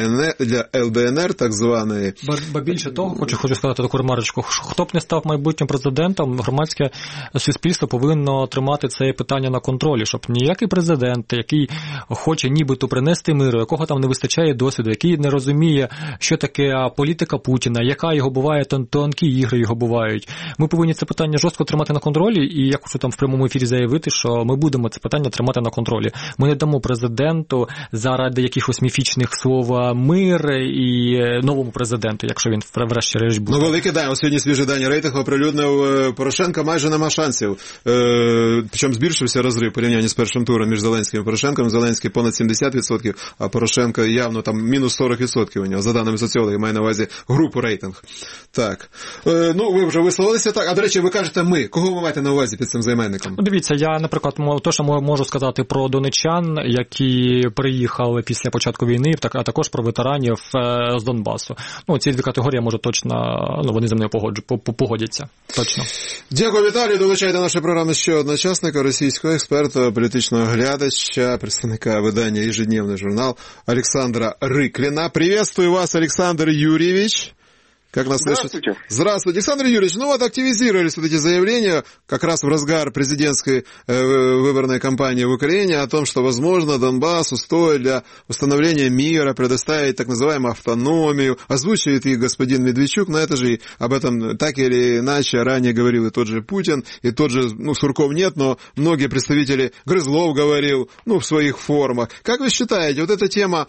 для ЛДНР, так званої. Ба більше того, хочу сказати таку ремарочку, хто б не став майбутнім президентом, громадське суспільство повинно тримати це питання на контролі, щоб ніякий президент, який хоче нібито принести миру, якого там не вистачає досвіду, який не розуміє, що таке політика Путіна, яка його буває, тонкі ігри його бувають. Ми повинні це питання жорстко тримати на контролі, і я хочу там в прямому ефірі заявити, що ми будемо це питання тримати на контролі. Ми не дамо президенту заради якихось міфічних слов мир і новому президенту, якщо він врешті-решт буде. Велике, сьогодні свіжий дані рейтинг оприлюднив Порошенка, майже нема шансів. Причому збільшився розрив порівняння з першим туром між Зеленським і Порошенком. Зеленський понад 70%, а Порошенко явно там мінус 40% у нього, за даними соціологів, має на увазі групу рейтинг. Так. Ви вже висловилися так. А, до речі, ви кажете «ми». Кого ви маєте на увазі під цим займенником? Дивіться, я, наприклад, то, що можу сказати про донеччан, які приїхали після початку війни, а також про ветеранів з Донбасу. Ці дві категорії, може, точно, вони зі мною погодяться. Точно. Дякую, Віталій. Долучайте до нашої програми ще одного учасника, російського експерта, політичного глядача, представника видання «Ежедневный журнал» Александра Рыклина. Приветствую вас, Александр Юрьевич. Как нас слышите? Здравствуйте. Здравствуйте. Александр Юрьевич, активизировались эти заявления как раз в разгар президентской выборной кампании в Украине о том, что, возможно, Донбассу стоит для установления мира предоставить так называемую автономию. Озвучивает их господин Медведчук, но это же об этом так или иначе ранее говорил и тот же Путин, и тот же, Сурков нет, но многие представители, Грызлов говорил, в своих формах. Как вы считаете, эта тема,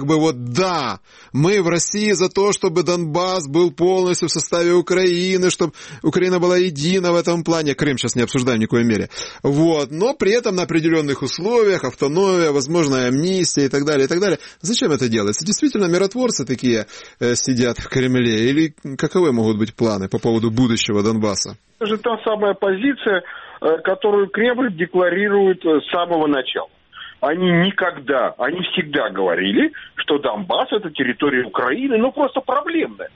да, мы в России за то, чтобы Донбасс был полностью в составе Украины, чтобы Украина была едина в этом плане. Крым сейчас не обсуждаем ни в коей мере. Но при этом на определенных условиях, автономия, возможно, амнистия и так далее, и так далее. Зачем это делается? Действительно, миротворцы такие сидят в Кремле? Или каковы могут быть планы по поводу будущего Донбасса? Это же та самая позиция, которую Кремль декларирует с самого начала. Они всегда говорили, что Донбасс – это территория Украины, просто проблемная.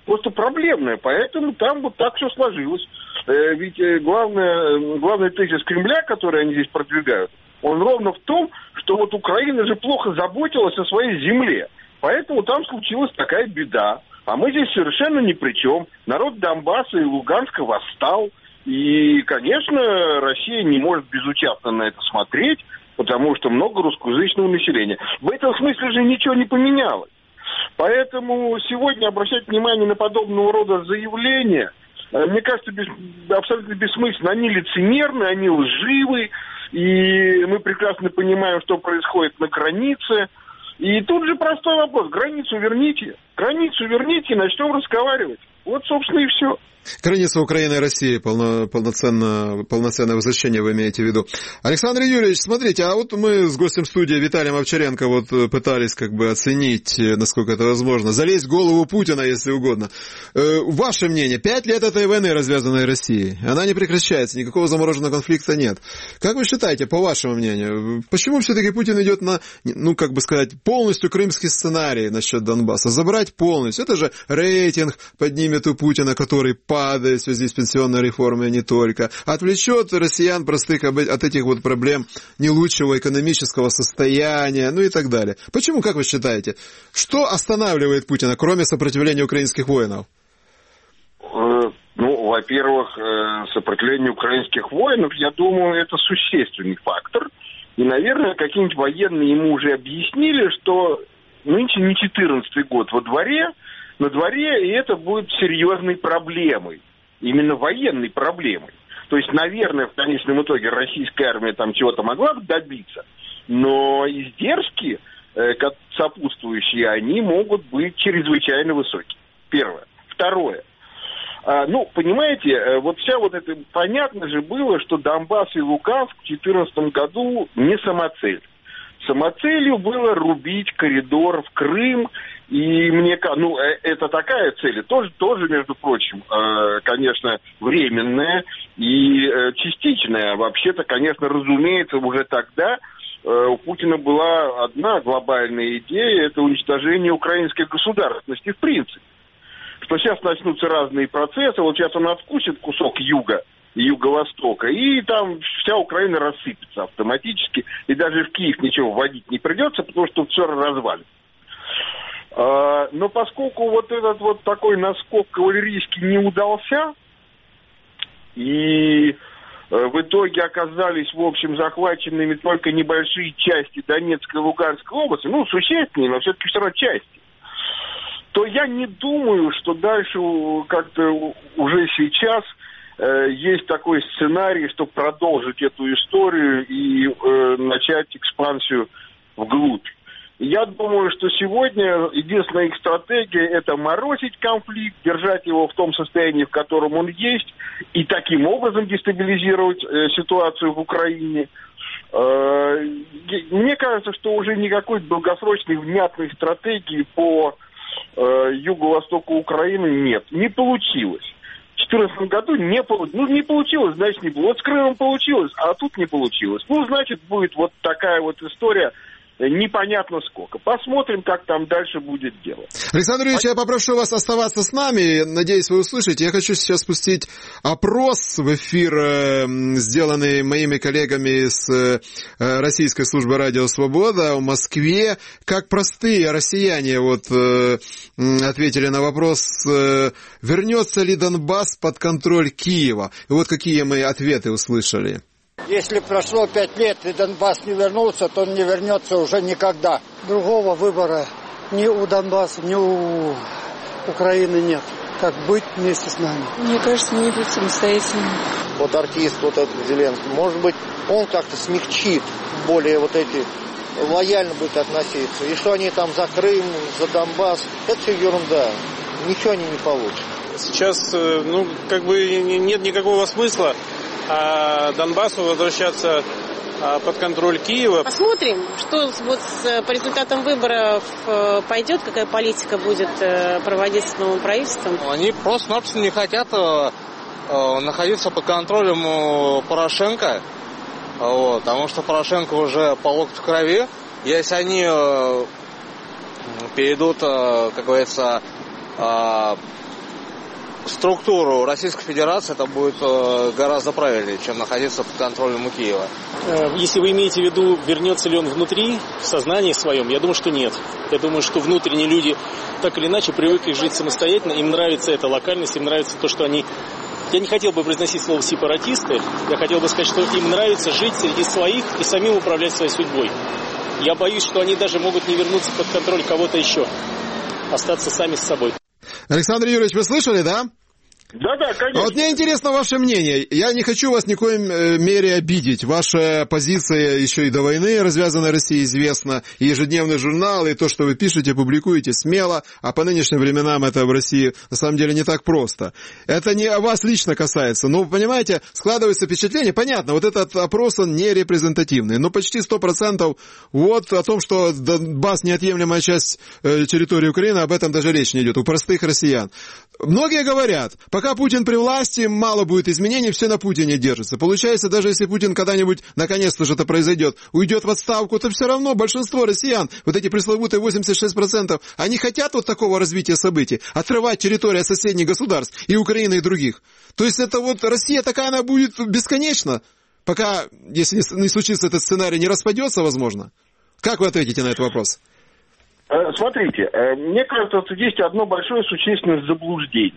Поэтому там так все сложилось. Ведь главный тезис Кремля, который они здесь продвигают, он ровно в том, что Украина же плохо заботилась о своей земле. Поэтому там случилась такая беда. А мы здесь совершенно ни при чем. Народ Донбасса и Луганска восстал. И, конечно, Россия не может безучастно на это смотреть. потому что много русскоязычного населения. В этом смысле же ничего не поменялось. Поэтому сегодня обращать внимание на подобного рода заявления, мне кажется, абсолютно бессмысленно. Они лицемерны, они лживы, и мы прекрасно понимаем, что происходит на границе. И тут же простой вопрос. Границу верните и начнем разговаривать. Вот, собственно, и все. Граница Украины и России, полноценное возвращение вы имеете в виду. Александр Юрьевич, смотрите, а вот мы с гостем студии Виталием Овчаренко вот пытались как бы оценить, насколько это возможно, залезть в голову Путина, если угодно. Ваше мнение, 5 лет этой войны, развязанной Россией, она не прекращается, никакого замороженного конфликта нет. Как вы считаете, по вашему мнению, почему все-таки Путин идет на, ну, как бы сказать, полностью крымский сценарий насчет Донбасса? Забрать полностью, это же рейтинг поднимет у Путина, который падает в связи с пенсионной реформой, а не только. Отвлечет россиян простых от этих вот проблем не лучшего экономического состояния, ну и так далее. Почему, как вы считаете, что останавливает Путина, кроме сопротивления украинских воинов? Ну, во-первых, сопротивление украинских воинов, я думаю, это существенный фактор. И, наверное, какие-нибудь военные ему уже объяснили, что нынче не 14-й год на дворе, и это будет серьезной проблемой, именно военной проблемой. То есть, наверное, в конечном итоге российская армия там чего-то могла бы добиться, но издержки сопутствующие, они могут быть чрезвычайно высокие. Первое. Второе. Ну, понимаете, вот вся вот это, понятно же было, что Донбасс и Луганск в 2014 году не самоцель. Самоцелью было рубить коридор в Крым, и мне кажется, ну, это такая цель, тоже, между прочим, конечно, временная и частичная. Вообще-то, конечно, разумеется, уже тогда у Путина была одна глобальная идея, это уничтожение украинской государственности в принципе. Что сейчас начнутся разные процессы, вот сейчас он откусит кусок юга, юго-востока, и там вся Украина рассыпется автоматически, и даже в Киев ничего вводить не придется, потому что все развалится. Но поскольку вот этот вот такой наскок кавалерийский не удался, и в итоге оказались, в общем, захваченными только небольшие части Донецкой и Луганской области, ну, существенные, но все-таки все равно части, то я не думаю, что дальше как-то уже сейчас есть такой сценарий, чтобы продолжить эту историю и начать экспансию вглубь. Я думаю, что сегодня единственная их стратегия – это морозить конфликт, держать его в том состоянии, в котором он есть, и таким образом дестабилизировать ситуацию в Украине. Мне кажется, что уже никакой долгосрочной внятной стратегии по юго-востоку Украины нет. Не получилось. В 2014 году не получилось, значит не было. Вот с Крымом получилось, а тут не получилось. Ну, значит, будет вот такая вот история. Непонятно сколько. Посмотрим, как там дальше будет дело. Александр Юрьевич, я попрошу вас оставаться с нами. Надеюсь, вы услышите. Я хочу сейчас спустить опрос в эфир, сделанный моими коллегами с Российской службы «Радио Свобода» в Москве. Как простые россияне вот ответили на вопрос, вернется ли Донбасс под контроль Киева. И вот какие мы ответы услышали. Если прошло 5 лет и Донбасс не вернулся, то он не вернется уже никогда. Другого выбора ни у Донбасса, ни у Украины нет. Как быть вместе с нами. Мне кажется, не быть самостоятельным. Вот артист, вот этот Зеленский, может быть, он как-то смягчит, более вот эти, лояльно будет относиться. И что они там за Крым, за Донбасс, это все ерунда. Ничего они не получат. Сейчас, как бы нет никакого смысла Донбассу возвращаться под контроль Киева. Посмотрим, что вот по результатам выборов пойдет, какая политика будет проводиться новым правительством. Они просто-напросто не хотят находиться под контролем Порошенко, потому что Порошенко уже по локоть в крови. Если они перейдут, как говорится, структуру Российской Федерации, это будет гораздо правильнее, чем находиться под контролем у Киева. Если вы имеете в виду, вернется ли он внутри, в сознании своем, я думаю, что нет. Я думаю, что внутренние люди так или иначе привыкли жить самостоятельно, им нравится эта локальность, им нравится то, что они Я не хотел бы произносить слово «сепаратисты». Я хотел бы сказать, что им нравится жить среди своих и самим управлять своей судьбой. Я боюсь, что они даже могут не вернуться под контроль кого-то еще. Остаться сами с собой. Александр Юрьевич, вы слышали, да? Да, конечно. А вот мне интересно ваше мнение. Я не хочу вас ни в коем мере обидеть. Ваша позиция еще и до войны развязанной России известна. И ежедневный журнал, и то, что вы пишете, публикуете смело. А по нынешним временам это в России на самом деле не так просто. Это не о вас лично касается. Но, понимаете, складывается впечатление. Понятно, вот этот опрос, он не репрезентативный. Но почти 100% вот о том, что Донбасс неотъемлемая часть территории Украины, об этом даже речь не идет. У простых россиян. Многие говорят, пока Путин при власти, мало будет изменений, все на Путине держится. Получается, даже если Путин когда-нибудь, наконец-то же это произойдет, уйдет в отставку, то все равно большинство россиян, вот эти пресловутые 86%, они хотят вот такого развития событий, отрывать территорию от соседних государств, и Украины, и других. То есть это вот Россия такая, она будет бесконечна, пока, если не случится этот сценарий, не распадется, возможно. Как вы ответите на этот вопрос? Смотрите, мне кажется, что здесь одно большое существенное заблуждение.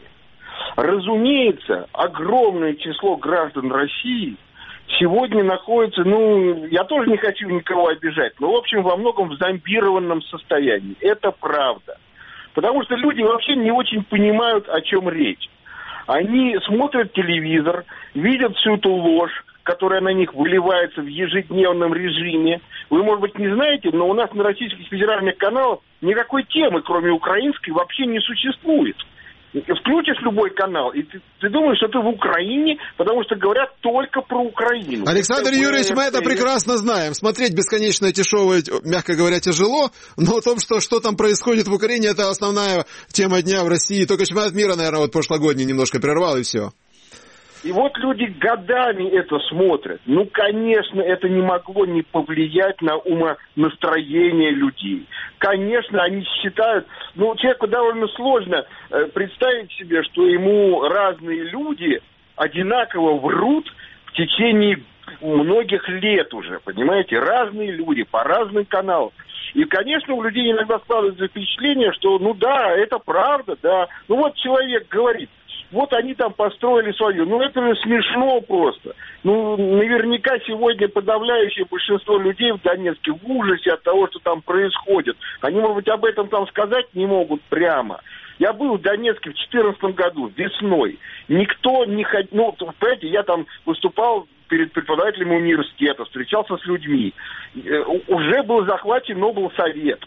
Разумеется, огромное число граждан России сегодня находится, я тоже не хочу никого обижать, но, в общем, во многом в зомбированном состоянии. Это правда. Потому что люди вообще не очень понимают, о чем речь. Они смотрят телевизор, видят всю эту ложь, которая на них выливается в ежедневном режиме. Вы, может быть, не знаете, но у нас на российских федеральных каналах никакой темы, кроме украинской, вообще не существует. Включишь любой канал, и ты думаешь, что ты в Украине, потому что говорят только про Украину. Александр Юрьевич, мы это прекрасно знаем. Смотреть бесконечно эти шоу, мягко говоря, тяжело, но о том, что там происходит в Украине, это основная тема дня в России. Только чемпионат мира, наверное, вот прошлогодний немножко прервал, и все. И вот люди годами это смотрят. Конечно, это не могло не повлиять на умонастроение людей. Конечно, они считают... человеку довольно сложно представить себе, что ему разные люди одинаково врут в течение многих лет уже, понимаете? Разные люди по разным каналам. И, конечно, у людей иногда складывается впечатление, что, это правда, да. Вот человек говорит, вот они там построили свою. Это же смешно просто. Наверняка сегодня подавляющее большинство людей в Донецке в ужасе от того, что там происходит. Они, может быть, об этом там сказать не могут прямо. Я был в Донецке в 2014 году, весной. Никто не ходил... понимаете, я там выступал перед преподавателями университета, встречался с людьми. Уже был захвачен Облсовет.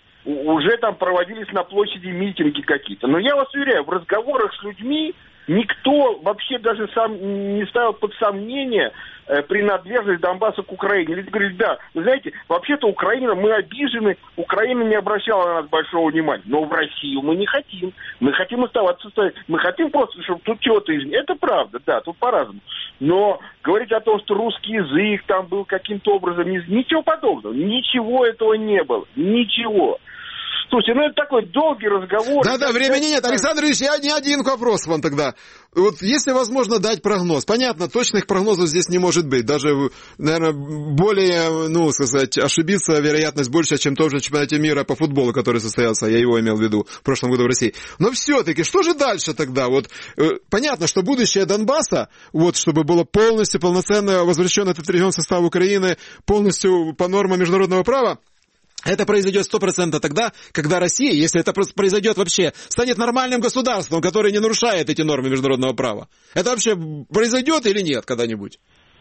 Уже там проводились на площади митинги какие-то. Но я вас уверяю, в разговорах с людьми никто вообще даже сам не ставил под сомнение принадлежность Донбасса к Украине. Люди говорили, да, вы знаете, вообще-то Украина, мы обижены, Украина не обращала на нас большого внимания. Но в Россию мы не хотим. Мы хотим оставаться в состоянии. Мы хотим просто, чтобы тут чего-то изменилось. Это правда, да, тут по-разному. Но говорить о том, что русский язык там был каким-то образом, ничего подобного. Ничего этого не было. Ничего. Слушайте, это такой долгий разговор. Да, времени нет. Александр Ильич, я не один вопрос вам тогда. Вот если возможно дать прогноз, понятно, точных прогнозов здесь не может быть. Даже, наверное, более, ошибиться вероятность больше, чем в том же чемпионате мира по футболу, который состоялся, я его имел в виду в прошлом году в России. Но все-таки, что же дальше тогда? Понятно, что будущее Донбасса, чтобы было полностью, полноценно возвращен этот регион в состав Украины, полностью по нормам международного права, это произойдет 100% тогда, когда Россия, если это произойдет вообще, станет нормальным государством, которое не нарушает эти нормы международного права. Это вообще произойдет или нет когда-нибудь?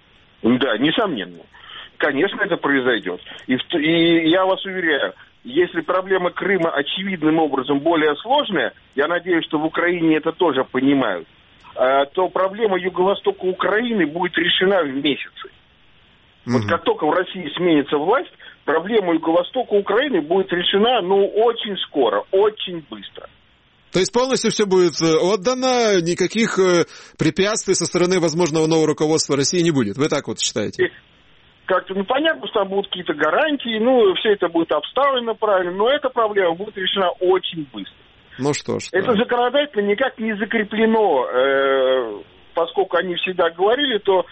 Да, несомненно. Конечно, это произойдет. И я вас уверяю, если проблема Крыма очевидным образом более сложная, я надеюсь, что в Украине это тоже понимают, то проблема юго-востока Украины будет решена в месяцы. Вот как только в России сменится власть, проблема юго-востока Украины будет решена, очень скоро, очень быстро. То есть полностью все будет отдано, никаких препятствий со стороны возможного нового руководства России не будет. Вы так вот считаете? Как-то, понятно, что там будут какие-то гарантии, все это будет обставлено правильно, но эта проблема будет решена очень быстро. Что ж. Это законодательно никак не закреплено, поскольку они всегда говорили, то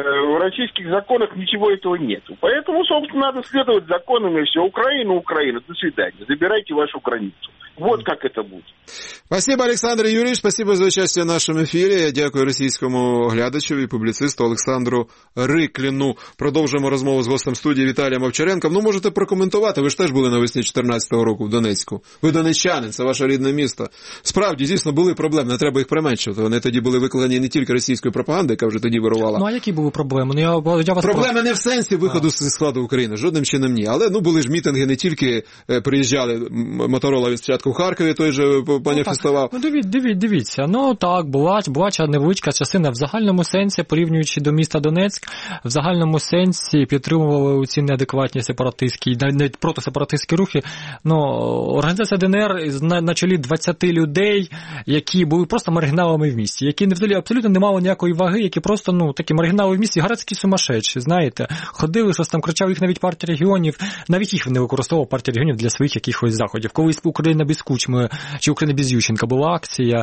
в российских законах ничего этого нет. Поэтому, собственно, надо следовать законам и все. Украина, до свидания. Забирайте вашу границу. Вот как это будет. Спасибо, Олександр Юрійович, спасибо за участие в нашому ефірі. Я дякую російському глядачеві і публіцисту Олександру Рикліну. Продовжуємо розмову з гостем студії Віталієм Овчаренком. Ну, можете прокоментувати, ви ж теж були навесні 14-го року в Донецьку. Ви донеччанин, це ваше рідне місто. Справді, дійсно, були проблеми, не треба їх применшувати. Вони тоді були викликані не тільки російською пропагандою, яка вже тоді вирувала. Ну, а які були проблеми? Ну, я вас проблеми не в сенсі виходу зі складу України, жодним чином ні. Але, ну, були ж мітинги, не тільки приїжджали Моторола від спочатку в Харкові, той же маніфестував. Ну, дивіться, ну так, була невеличка частина в загальному сенсі, порівнюючи до міста Донецьк, в загальному сенсі підтримували ці неадекватні сепаратистські, навіть протисепаратистські рухи. Ну, організація ДНР на чолі 20 людей, які були просто маргіналами в місті, які абсолютно не мали ніякої ваги, які просто, ну, такі маргінали в місті, городські сумасшедші, знаєте, ходили, щось там кричав, їх навіть партія регіонів, навіть їх не використовував партія регіонів для своїх якихось заходів. Колись Україна без Кучми чи Україна без Ющенка була акція,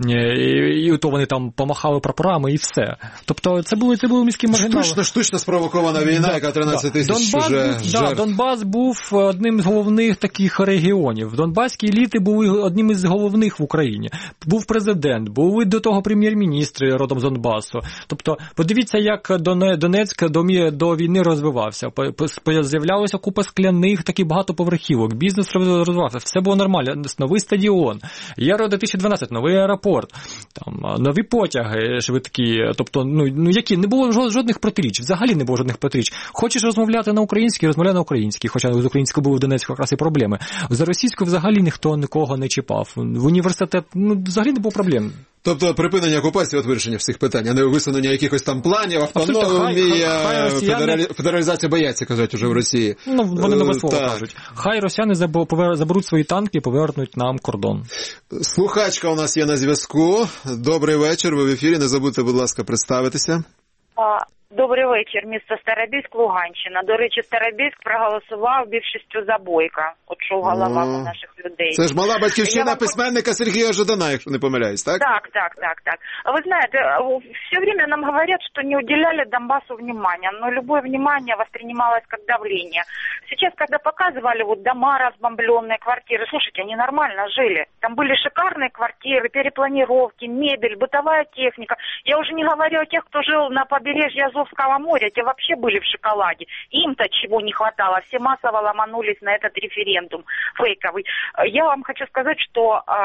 і то вони там помахали прапорами і все. Тобто це були міські маргінали. Штучно спровокована війна, яка 13 тисяч уже жертв. Донбас був одним з головних таких регіонів. Донбаські еліти були одним із головних в Україні. Був президент, були до того прем'єр-міністри родом з Донбасу. Тобто, подивіться, як Донецьк до війни розвивався. З'являлася купа скляних, такі багатоповерхівок, бізнес розвивався, все було нормально. Новий стадіон, Євро-2012, новий аеропорт, там, нові потяги швидкі, тобто, які, не було жодних протиріч, взагалі не було жодних протиріч. Хочеш розмовляти на українській, розмовляй на українській, хоча з українською були в Донецьку якраз і проблеми. За російською взагалі ніхто нікого не чіпав. В університет, взагалі не було проблем. Тобто припинення окупації от вирішення всіх питань, а не висунення якихось там планів, автономія, федералізація бояться, кажуть, уже в Росії. Ну, вони нове слово кажуть. Хай росіяни заберуть свої танки і повернуть нам кордон. Слухачка у нас є на зв'язку. Добрий вечір, ви в ефірі, не забудьте, будь ласка, представитися. Добрий вечір, місто Старобільськ, Луганщина. До речі, Старобільськ проголосував більшістю за Бойка. От що в головах у наших людей. Це ж мала батьківщина письменника Сергія Жадана, якщо не помиляюсь, так? Так. Вы знаете, все время нам говорят, что не уделяли Донбассу внимания, но любое внимание воспринималось как давление. Сейчас, когда показывали вот дома разбомбленные, квартиры, слушайте, они нормально жили. Там были шикарные квартиры, перепланировки, мебель, бытовая техника. Я уже не говорю о тех, кто жил на побережье Азовского моря, те вообще были в шоколаде. Им-то чего не хватало, все массово ломанулись на этот референдум фейковый. Я вам хочу сказать, что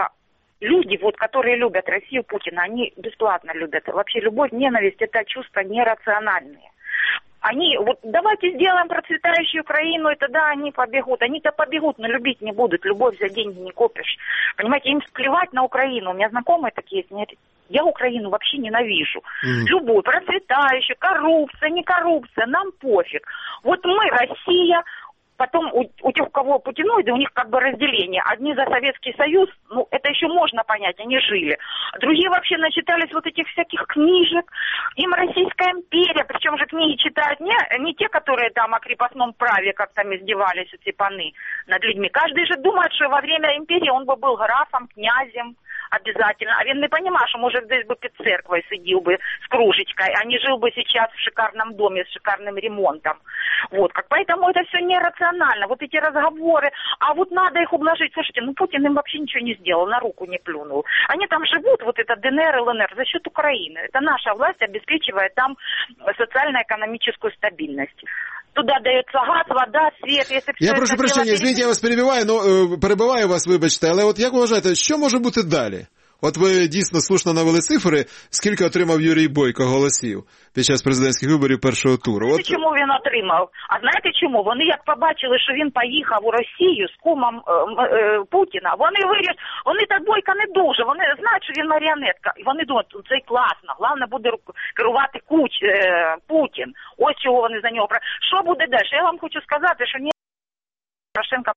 люди, вот, которые любят Россию, Путина, они бесплатно любят. Вообще любовь, ненависть – это чувства нерациональные. Они, вот давайте сделаем процветающую Украину, и тогда они побегут. Они-то побегут, но любить не будут. Любовь за деньги не купишь. Понимаете, им плевать на Украину. У меня знакомые такие есть. Нет, я Украину вообще ненавижу. Любую, процветающую, коррупция, не коррупция, нам пофиг. Вот мы, Россия... Потом у тех, у кого путиноиды, у них как бы разделение. Одни за Советский Союз, ну, это еще можно понять, они жили. Другие вообще начитались вот этих всяких книжек. Им Российская империя, причем же книги читают не те, которые там о крепостном праве, как там издевались эти паны над людьми. Каждый же думает, что во время империи он бы был графом, князем. Обязательно. А він не понимает, что, может, здесь бы під церквой сидел бы с кружечкой, а не жил бы сейчас в шикарном доме с шикарным ремонтом. Вот. Поэтому это все нерационально. Вот эти разговоры, а вот надо их ублажить. Слушайте, Путин им вообще ничего не сделал, на руку не плюнул. Они там живут, вот это ДНР, ЛНР, за счет Украины. Это наша власть обеспечивает там социально-экономическую стабильность. Туда дается газ, вода, свет. Если я прошу прощення, извините, я вас перебиваю вас, вибачте, але от як ви вважаєте, що може бути далі? От ви дійсно слушно навели цифри, скільки отримав Юрій Бойко голосів під час президентських виборів першого туру. Знаєте, чому він отримав? А знаєте чому? Вони як побачили, що він поїхав у Росію з кумом Путіна, вони так Бойка не дуже, вони знають, що він маріонетка. І вони думають, це класно, головне буде керувати Путін. Ось чого вони за нього. Що буде далі? Я вам хочу сказати, що ні Порошенка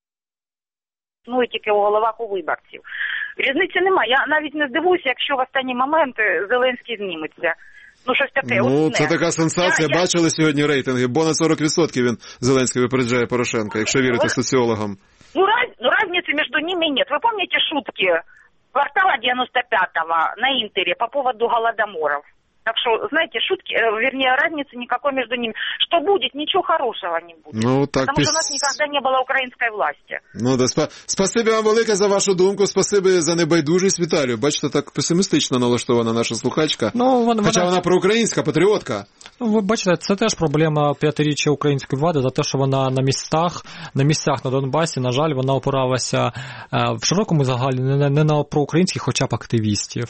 існує тільки у головах у виборців. Різниці немає. Я навіть не здивуюся, якщо в останній момент Зеленський зніметься. Щось таке. Це така сенсація. Бачили сьогодні рейтинги. Понад 40% він, Зеленський, випереджає Порошенка, якщо вірити соціологам. Разницы между ними нет. Вы помните шутки квартала 95-го на Интере по поводу голодоморов? Так что, знаете, шутки, вернее, разницы никакой между ними. Что будет, ничего хорошего не будет. Ну, так, потому что у нас никогда не было украинской власти. Ну, да, спасибі вам велике за вашу думку, спасибі за небайдужість, Віталію. Бачите, так песимістично налаштована наша слухачка. Ну, хоча вона проукраїнська, патріотка. Ну, ви бачите, це теж проблема п'ятиріччя української влади, за те, що вона на місцях на Донбасі, на жаль, вона опиралася в широкому загалі не на проукраїнських хоча б активістів,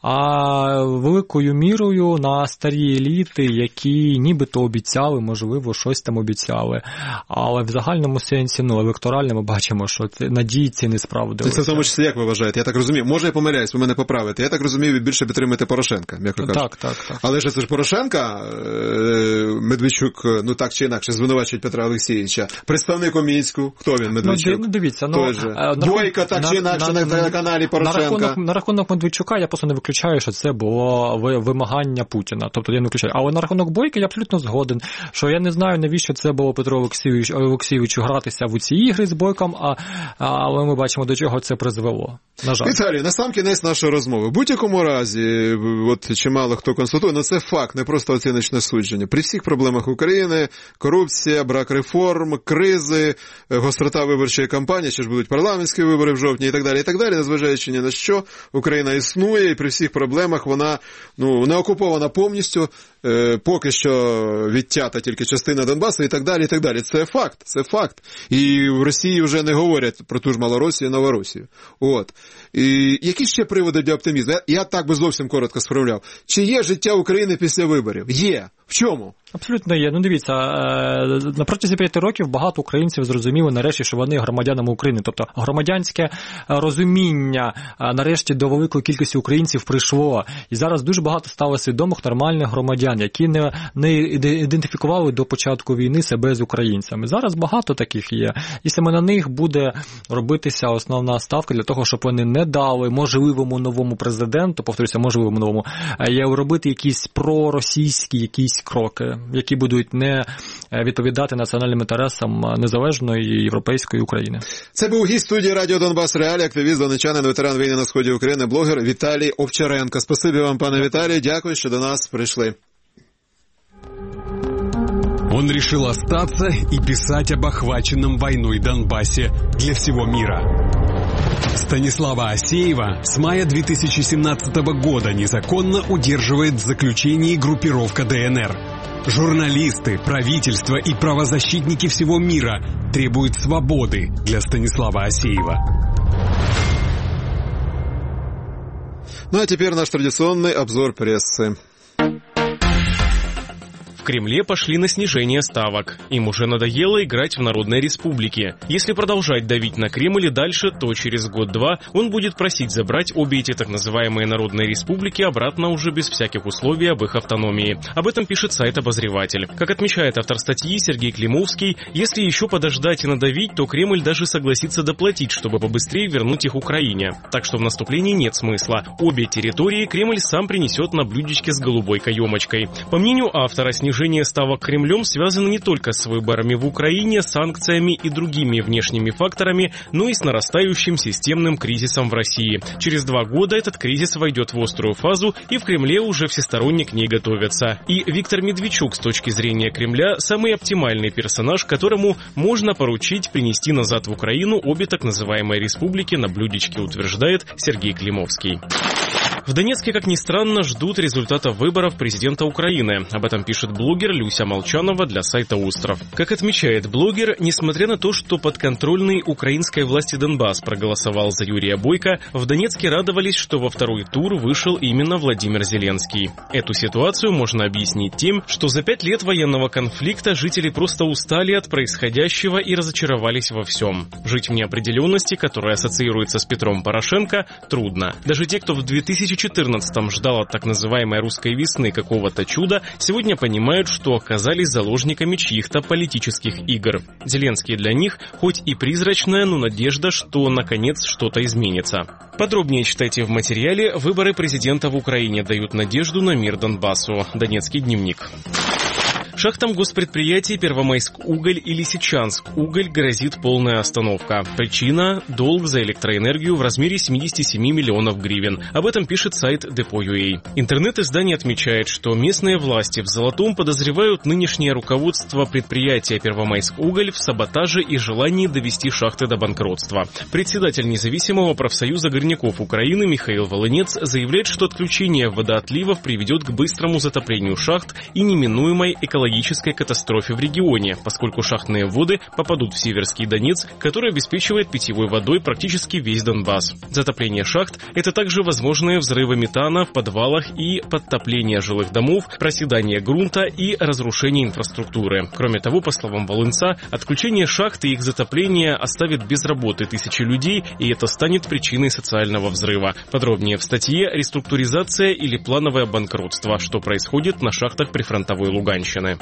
а великою мірою на старі еліти, які нібито обіцяли, можливо, щось там обіцяли. Але в загальному сенсі, електорально ми бачимо, що надії ці не справдилися. Це в тому числі, як ви вважаєте? Я так розумію, може я помиляюсь, ви мене поправите. Я так розумію, ви більше підтримуєте Порошенка, м'яко кажучи. Так. Але ж це ж Порошенка, Медведчук, так чи інакше, звинувачують Петра Олексійовича. Представник у Мінську, хто він, Медведчук? Ну, дивіться, Бойко, так чи інакше, на каналі Порошенка. На рахунок Медведчука я просто не виключаю, що це було вимагання Путіна. Тобто я не виключаю. Але на рахунок Бойка я абсолютно згоден, що я не знаю, навіщо це було Петру Олексійовичу гратися в ці ігри з Бойком, але ми бачимо, до чого це призвело. На жаль. Віталій, на сам кінець нашої розмови. В будь-якому разі, от чимало хто констатує, це факт, не просто оціночне судження. При всіх проблемах України, корупція, брак реформ, кризи, гострота виборчої кампанії, що ж будуть парламентські вибори в жовтні і так далі, незважаючи ні на що, Україна існує, і при всіх проблемах вона не окупована повністю, поки що відтята тільки частина Донбасу і так далі. Це факт. І в Росії вже не говорять про ту ж Малоросію і Новоросію. От. І які ще приводи для оптимізму? Я так би зовсім коротко сформулював. Чи є життя України після виборів? Є. В чому? Абсолютно є. Дивіться, на протязі 5 років багато українців зрозуміли нарешті, що вони громадянами України. Тобто громадянське розуміння нарешті до великої кількості українців прийшло. І зараз дуже багато стало свідомих нормальних громадян, які не ідентифікували до початку війни себе з українцями. Зараз багато таких є. І саме на них буде робитися основна ставка для того, щоб вони не дали можливому новому президенту, повторюся, можливому новому, робити якісь проросійські якісь кроки, які будуть не відповідати національним інтересам незалежної європейської України. Це був гість студії Радіо Донбас Реалі, активіст, донечанин, ветеран війни на сході України, блогер Віталій Овчаренко. Спасибі вам, пане Віталій, дякую, що до нас прийшли. Он решил остаться и писать об охваченном войной Донбассе для всего мира. Станислава Асеева с мая 2017 года незаконно удерживает в заключении группировка ДНР. Журналисты, правительство и правозащитники всего мира требуют свободы для Станислава Асеева. Ну а теперь наш традиционный обзор прессы. В Кремле пошли на снижение ставок. Им уже надоело играть в Народной Республике. Если продолжать давить на Кремль и дальше, то через год-два он будет просить забрать обе эти так называемые Народные Республики обратно уже без всяких условий об их автономии. Об этом пишет сайт «Обозреватель». Как отмечает автор статьи Сергей Климовский, если еще подождать и надавить, то Кремль даже согласится доплатить, чтобы побыстрее вернуть их Украине. Так что в наступлении нет смысла. Обе территории Кремль сам принесет на блюдечке с голубой каемочкой. По мнению автора, снижение ставок Кремлем связано не только с выборами в Украине, санкциями и другими внешними факторами, но и с нарастающим системным кризисом в России. Через 2 года этот кризис войдет в острую фазу, и в Кремле уже всесторонне к ней готовятся. И Виктор Медведчук, с точки зрения Кремля, самый оптимальный персонаж, которому можно поручить принести назад в Украину обе так называемые республики на блюдечке, утверждает Сергей Климовский. В Донецке, как ни странно, ждут результатов выборов президента Украины. Об этом пишет блогер Люся Молчанова для сайта «Остров». Как отмечает блогер, несмотря на то, что подконтрольный украинской власти Донбасс проголосовал за Юрия Бойко, в Донецке радовались, что во второй тур вышел именно Владимир Зеленский. Эту ситуацию можно объяснить тем, что за 5 лет военного конфликта жители просто устали от происходящего и разочаровались во всем. Жить в неопределенности, которая ассоциируется с Петром Порошенко, трудно. Даже те, кто в 2014-м ждал от так называемой русской весны какого-то чуда, сегодня понимают, что оказались заложниками чьих-то политических игр. Зеленский для них хоть и призрачная, но надежда, что наконец что-то изменится. Подробнее читайте в материале «Выборы президента в Украине дают надежду на мир Донбассу». Донецкий дневник. Шахтам госпредприятий Первомайскуголь и Лисичанск-Уголь грозит полная остановка. Причина – долг за электроэнергию в размере 77 миллионов гривен. Об этом пишет сайт Depo.ua. Интернет-издание отмечает, что местные власти в Золотом подозревают нынешнее руководство предприятия Первомайскуголь в саботаже и желании довести шахты до банкротства. Председатель независимого профсоюза горняков Украины Михаил Волынец заявляет, что отключение водоотливов приведет к быстрому затоплению шахт и неминуемой экологической катастрофе в регионе, поскольку шахтные воды попадут в Северский Донец, который обеспечивает питьевой водой практически весь Донбасс. Затопление шахт – это также возможные взрывы метана в подвалах и подтопление жилых домов, проседание грунта и разрушение инфраструктуры. Кроме того, по словам Волынца, отключение шахт и их затопление оставит без работы тысячи людей, и это станет причиной социального взрыва. Подробнее в статье «Реструктуризация или плановое банкротство. Что происходит на шахтах прифронтовой Луганщины».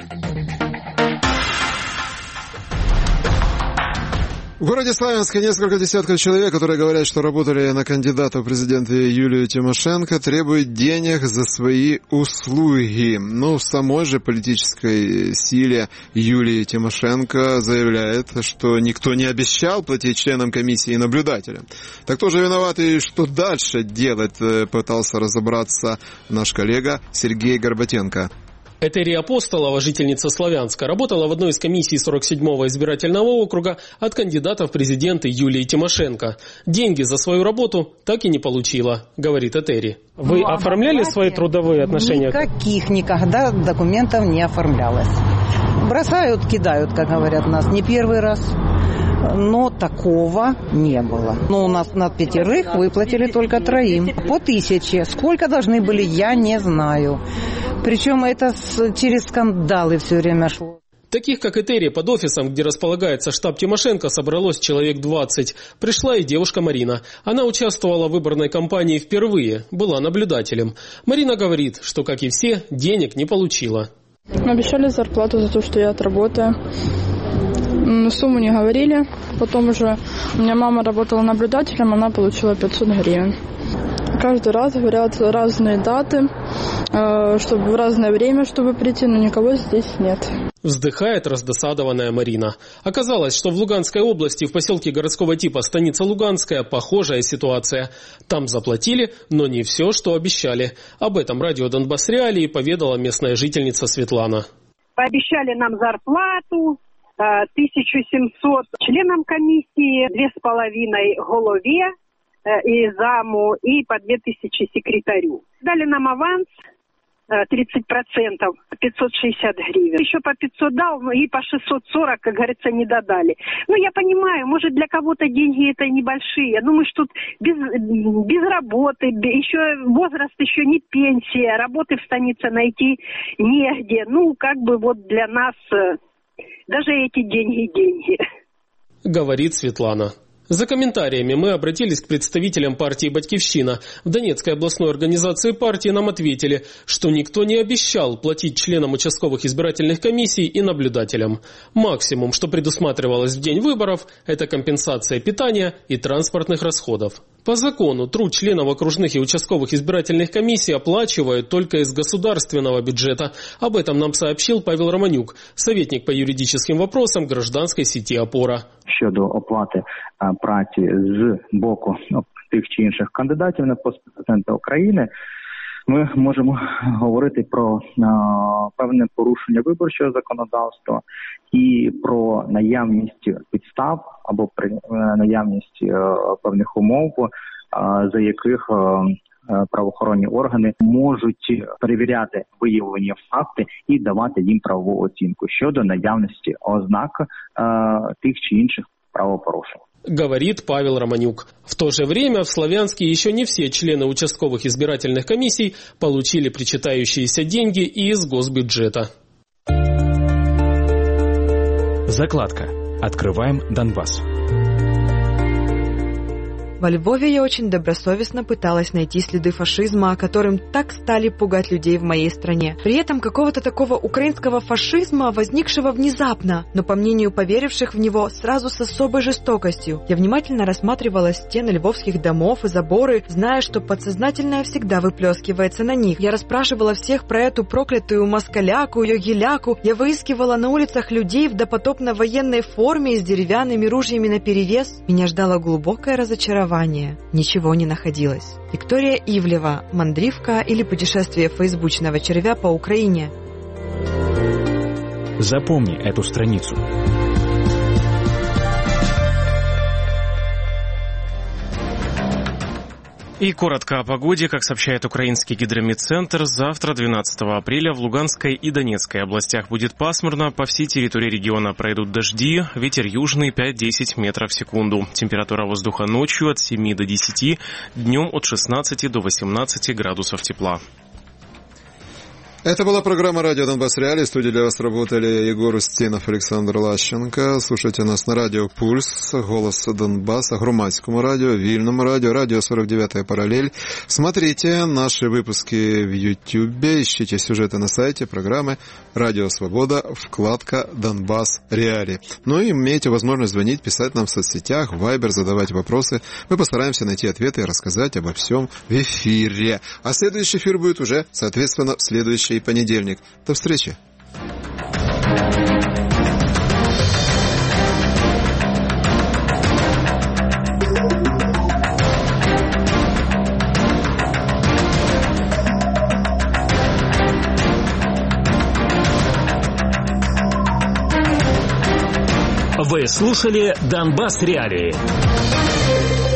В городе Славянске несколько десятков человек, которые говорят, что работали на кандидата в президенты Юлию Тимошенко, требуют денег за свои услуги. Но в самой же политической силе Юлии Тимошенко заявляет, что никто не обещал платить членам комиссии и наблюдателям. Так кто же виноват и что дальше делать, пытался разобраться наш коллега Сергей Горбатенко. Этери Апостолова, жительница Славянска, работала в одной из комиссий 47-го избирательного округа от кандидата в президенты Юлии Тимошенко. Деньги за свою работу так и не получила, говорит Этери. Вы оформляли свои трудовые отношения? Никаких никогда документов не оформлялось. Бросают, кидают, как говорят у нас, не первый раз. Но такого не было. Но у нас на 5 выплатили только 3. По 1000. Сколько должны были, я не знаю. Причем это через скандалы все время шло. Таких, как Этери, под офисом, где располагается штаб Тимошенко, собралось человек 20. Пришла и девушка Марина. Она участвовала в выборной кампании впервые, была наблюдателем. Марина говорит, что, как и все, денег не получила. Обещали зарплату за то, что я отработаю. Сумму не говорили. Потом уже у меня мама работала наблюдателем, она получила 500 гривен. Каждый раз говорят разные даты, чтобы в разное время, чтобы прийти, но никого здесь нет. Вздыхает раздосадованная Марина. Оказалось, что в Луганской области, в поселке городского типа станица Луганская, похожая ситуация. Там заплатили, но не все, что обещали. Об этом радио Донбасс Реалии поведала местная жительница Светлана. Пообещали нам зарплату, 1700 членам комиссии, 2500 голове и заму, и по 2000 секретарю. Дали нам аванс 30%, 560 гривен. Еще по 500 дал, но и по 640, как говорится, не додали. Ну, я понимаю, может, для кого-то деньги это небольшие. Ну, мы ж тут без работы, еще возраст еще не пенсия, работы в станице найти негде. Ну, как бы вот для нас даже эти деньги. Говорит Светлана. За комментариями мы обратились к представителям партии «Батькивщина». В Донецкой областной организации партии нам ответили, что никто не обещал платить членам участковых избирательных комиссий и наблюдателям. Максимум, что предусматривалось в день выборов, это компенсация питания и транспортных расходов. По закону труд членов окружных и участковых избирательных комиссий оплачивают только из государственного бюджета. Об этом нам сообщил Павел Романюк, советник по юридическим вопросам гражданской сети «Опора». Щодо оплати праці з боку тих чи інших кандидатів на пост президента України, ми можемо говорити про певне порушення виборчого законодавства і про наявність підстав або при наявність певних умов, за яких правоохоронні органи можуть перевіряти виявлені факти і давати їм правову оцінку щодо наявності ознак тих чи інших правопорушень. Говорит Павел Романюк. В то же время в Славянске еще не все члены участковых избирательных комиссий получили причитающиеся деньги и из госбюджета. Закладка. Открываем Донбасс. Во Львове я очень добросовестно пыталась найти следы фашизма, которым так стали пугать людей в моей стране. При этом какого-то такого украинского фашизма, возникшего внезапно, но, по мнению поверивших в него, сразу с особой жестокостью. Я внимательно рассматривала стены львовских домов и заборы, зная, что подсознательное всегда выплескивается на них. Я расспрашивала всех про эту проклятую москаляку, ее геляку. Я выискивала на улицах людей в допотопно военной форме и с деревянными ружьями наперевес. Меня ждало глубокое разочарование. Ничего не находилось. Виктория Ивлева. Мандривка или путешествие фейсбучного червя по Украине. Запомни эту страницу. И коротко о погоде. Как сообщает украинский гидрометцентр, завтра, 12 апреля, в Луганской и Донецкой областях будет пасмурно. По всей территории региона пройдут дожди. Ветер южный 5-10 метров в секунду. Температура воздуха ночью от 7 до 10, днем от 16 до 18 градусов тепла. Это была программа «Радио Донбасс Реалии». В студии для вас работали Егор Устинов, Александр Лащенко. Слушайте нас на радио «Пульс», «Голос Донбасса», громадскому радио, Вильному радио, радио 49-я параллель. Смотрите наши выпуски в Ютьюбе, ищите сюжеты на сайте программы «Радио Свобода», вкладка «Донбасс Реалии». Ну и имеете возможность звонить, писать нам в соцсетях, в Viber, задавать вопросы. Мы постараемся найти ответы и рассказать обо всем в эфире. А следующий эфир будет уже, соответственно, в следующий понедельник. До встречи. Вы слушали «Донбасс Реалии».